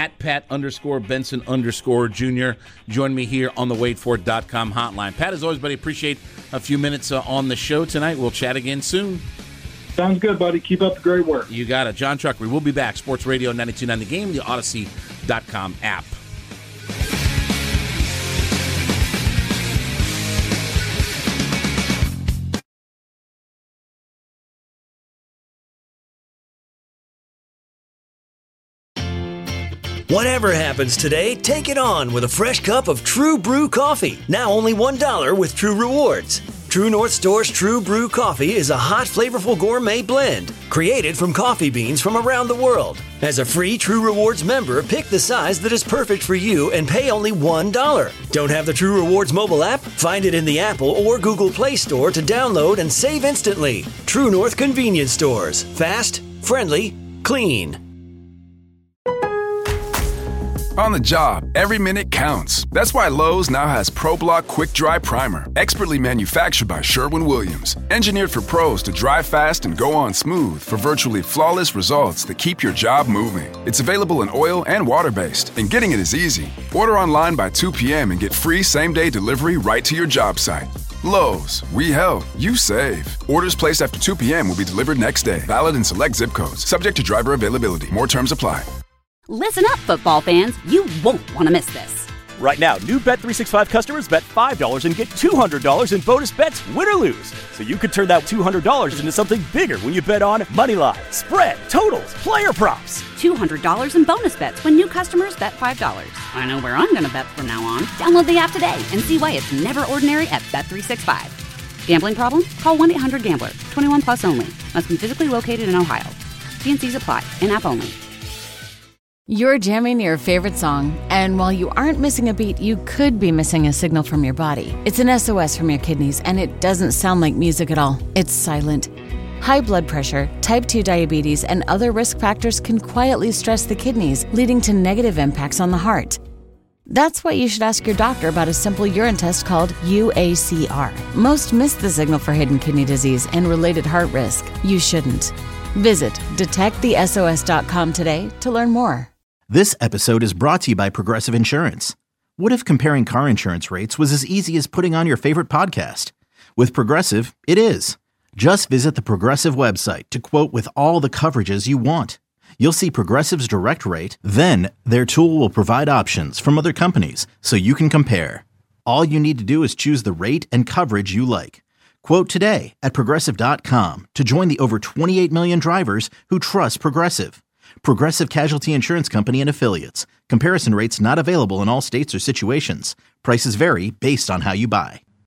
@Pat_Benson_Jr. Join me here on the WadeFord.com hotline. Pat, as always, buddy, appreciate a few minutes on the show tonight. We'll chat again soon. Sounds good, buddy. Keep up the great work. You got it. John Chuckery. We'll be back. Sports Radio 92.9 The Game, the Odyssey.com app. Whatever happens today, take it on with a fresh cup of True Brew coffee. Now only $1 with True Rewards. True North Store's True Brew coffee is a hot, flavorful gourmet blend created from coffee beans from around the world. As a free True Rewards member, pick the size that is perfect for you and pay only $1. Don't have the True Rewards mobile app? Find it in the Apple or Google Play Store to download and save instantly. True North Convenience Stores. Fast, friendly, clean. On the job, every minute counts. That's why Lowe's now has ProBlock Quick Dry Primer, expertly manufactured by Sherwin-Williams. Engineered for pros to dry fast and go on smooth for virtually flawless results that keep your job moving. It's available in oil and water-based, and getting it is easy. Order online by 2 p.m. and get free same-day delivery right to your job site. Lowe's, we help, you save. Orders placed after 2 p.m. will be delivered next day. Valid in select zip codes. Subject to driver availability. More terms apply. Listen up, football fans. You won't want to miss this. Right now, new Bet365 customers bet $5 and get $200 in bonus bets, win or lose. So you could turn that $200 into something bigger when you bet on money line, spread, totals, player props. $200 in bonus bets when new customers bet $5. I know where I'm going to bet from now on. Download the app today and see why it's never ordinary at Bet365. Gambling problem? Call 1-800-GAMBLER. 21 plus only. Must be physically located in Ohio. T&Cs apply. In-app only. You're jamming your favorite song, and while you aren't missing a beat, you could be missing a signal from your body. It's an SOS from your kidneys, and it doesn't sound like music at all. It's silent. High blood pressure, type 2 diabetes, and other risk factors can quietly stress the kidneys, leading to negative impacts on the heart. That's why you should ask your doctor about a simple urine test called UACR. Most miss the signal for hidden kidney disease and related heart risk. You shouldn't. Visit detectthesos.com today to learn more. This episode is brought to you by Progressive Insurance. What if comparing car insurance rates was as easy as putting on your favorite podcast? With Progressive, it is. Just visit the Progressive website to quote with all the coverages you want. You'll see Progressive's direct rate, then their tool will provide options from other companies so you can compare. All you need to do is choose the rate and coverage you like. Quote today at Progressive.com to join the over 28 million drivers who trust Progressive. Progressive Casualty Insurance Company and Affiliates. Comparison rates not available in all states or situations. Prices vary based on how you buy.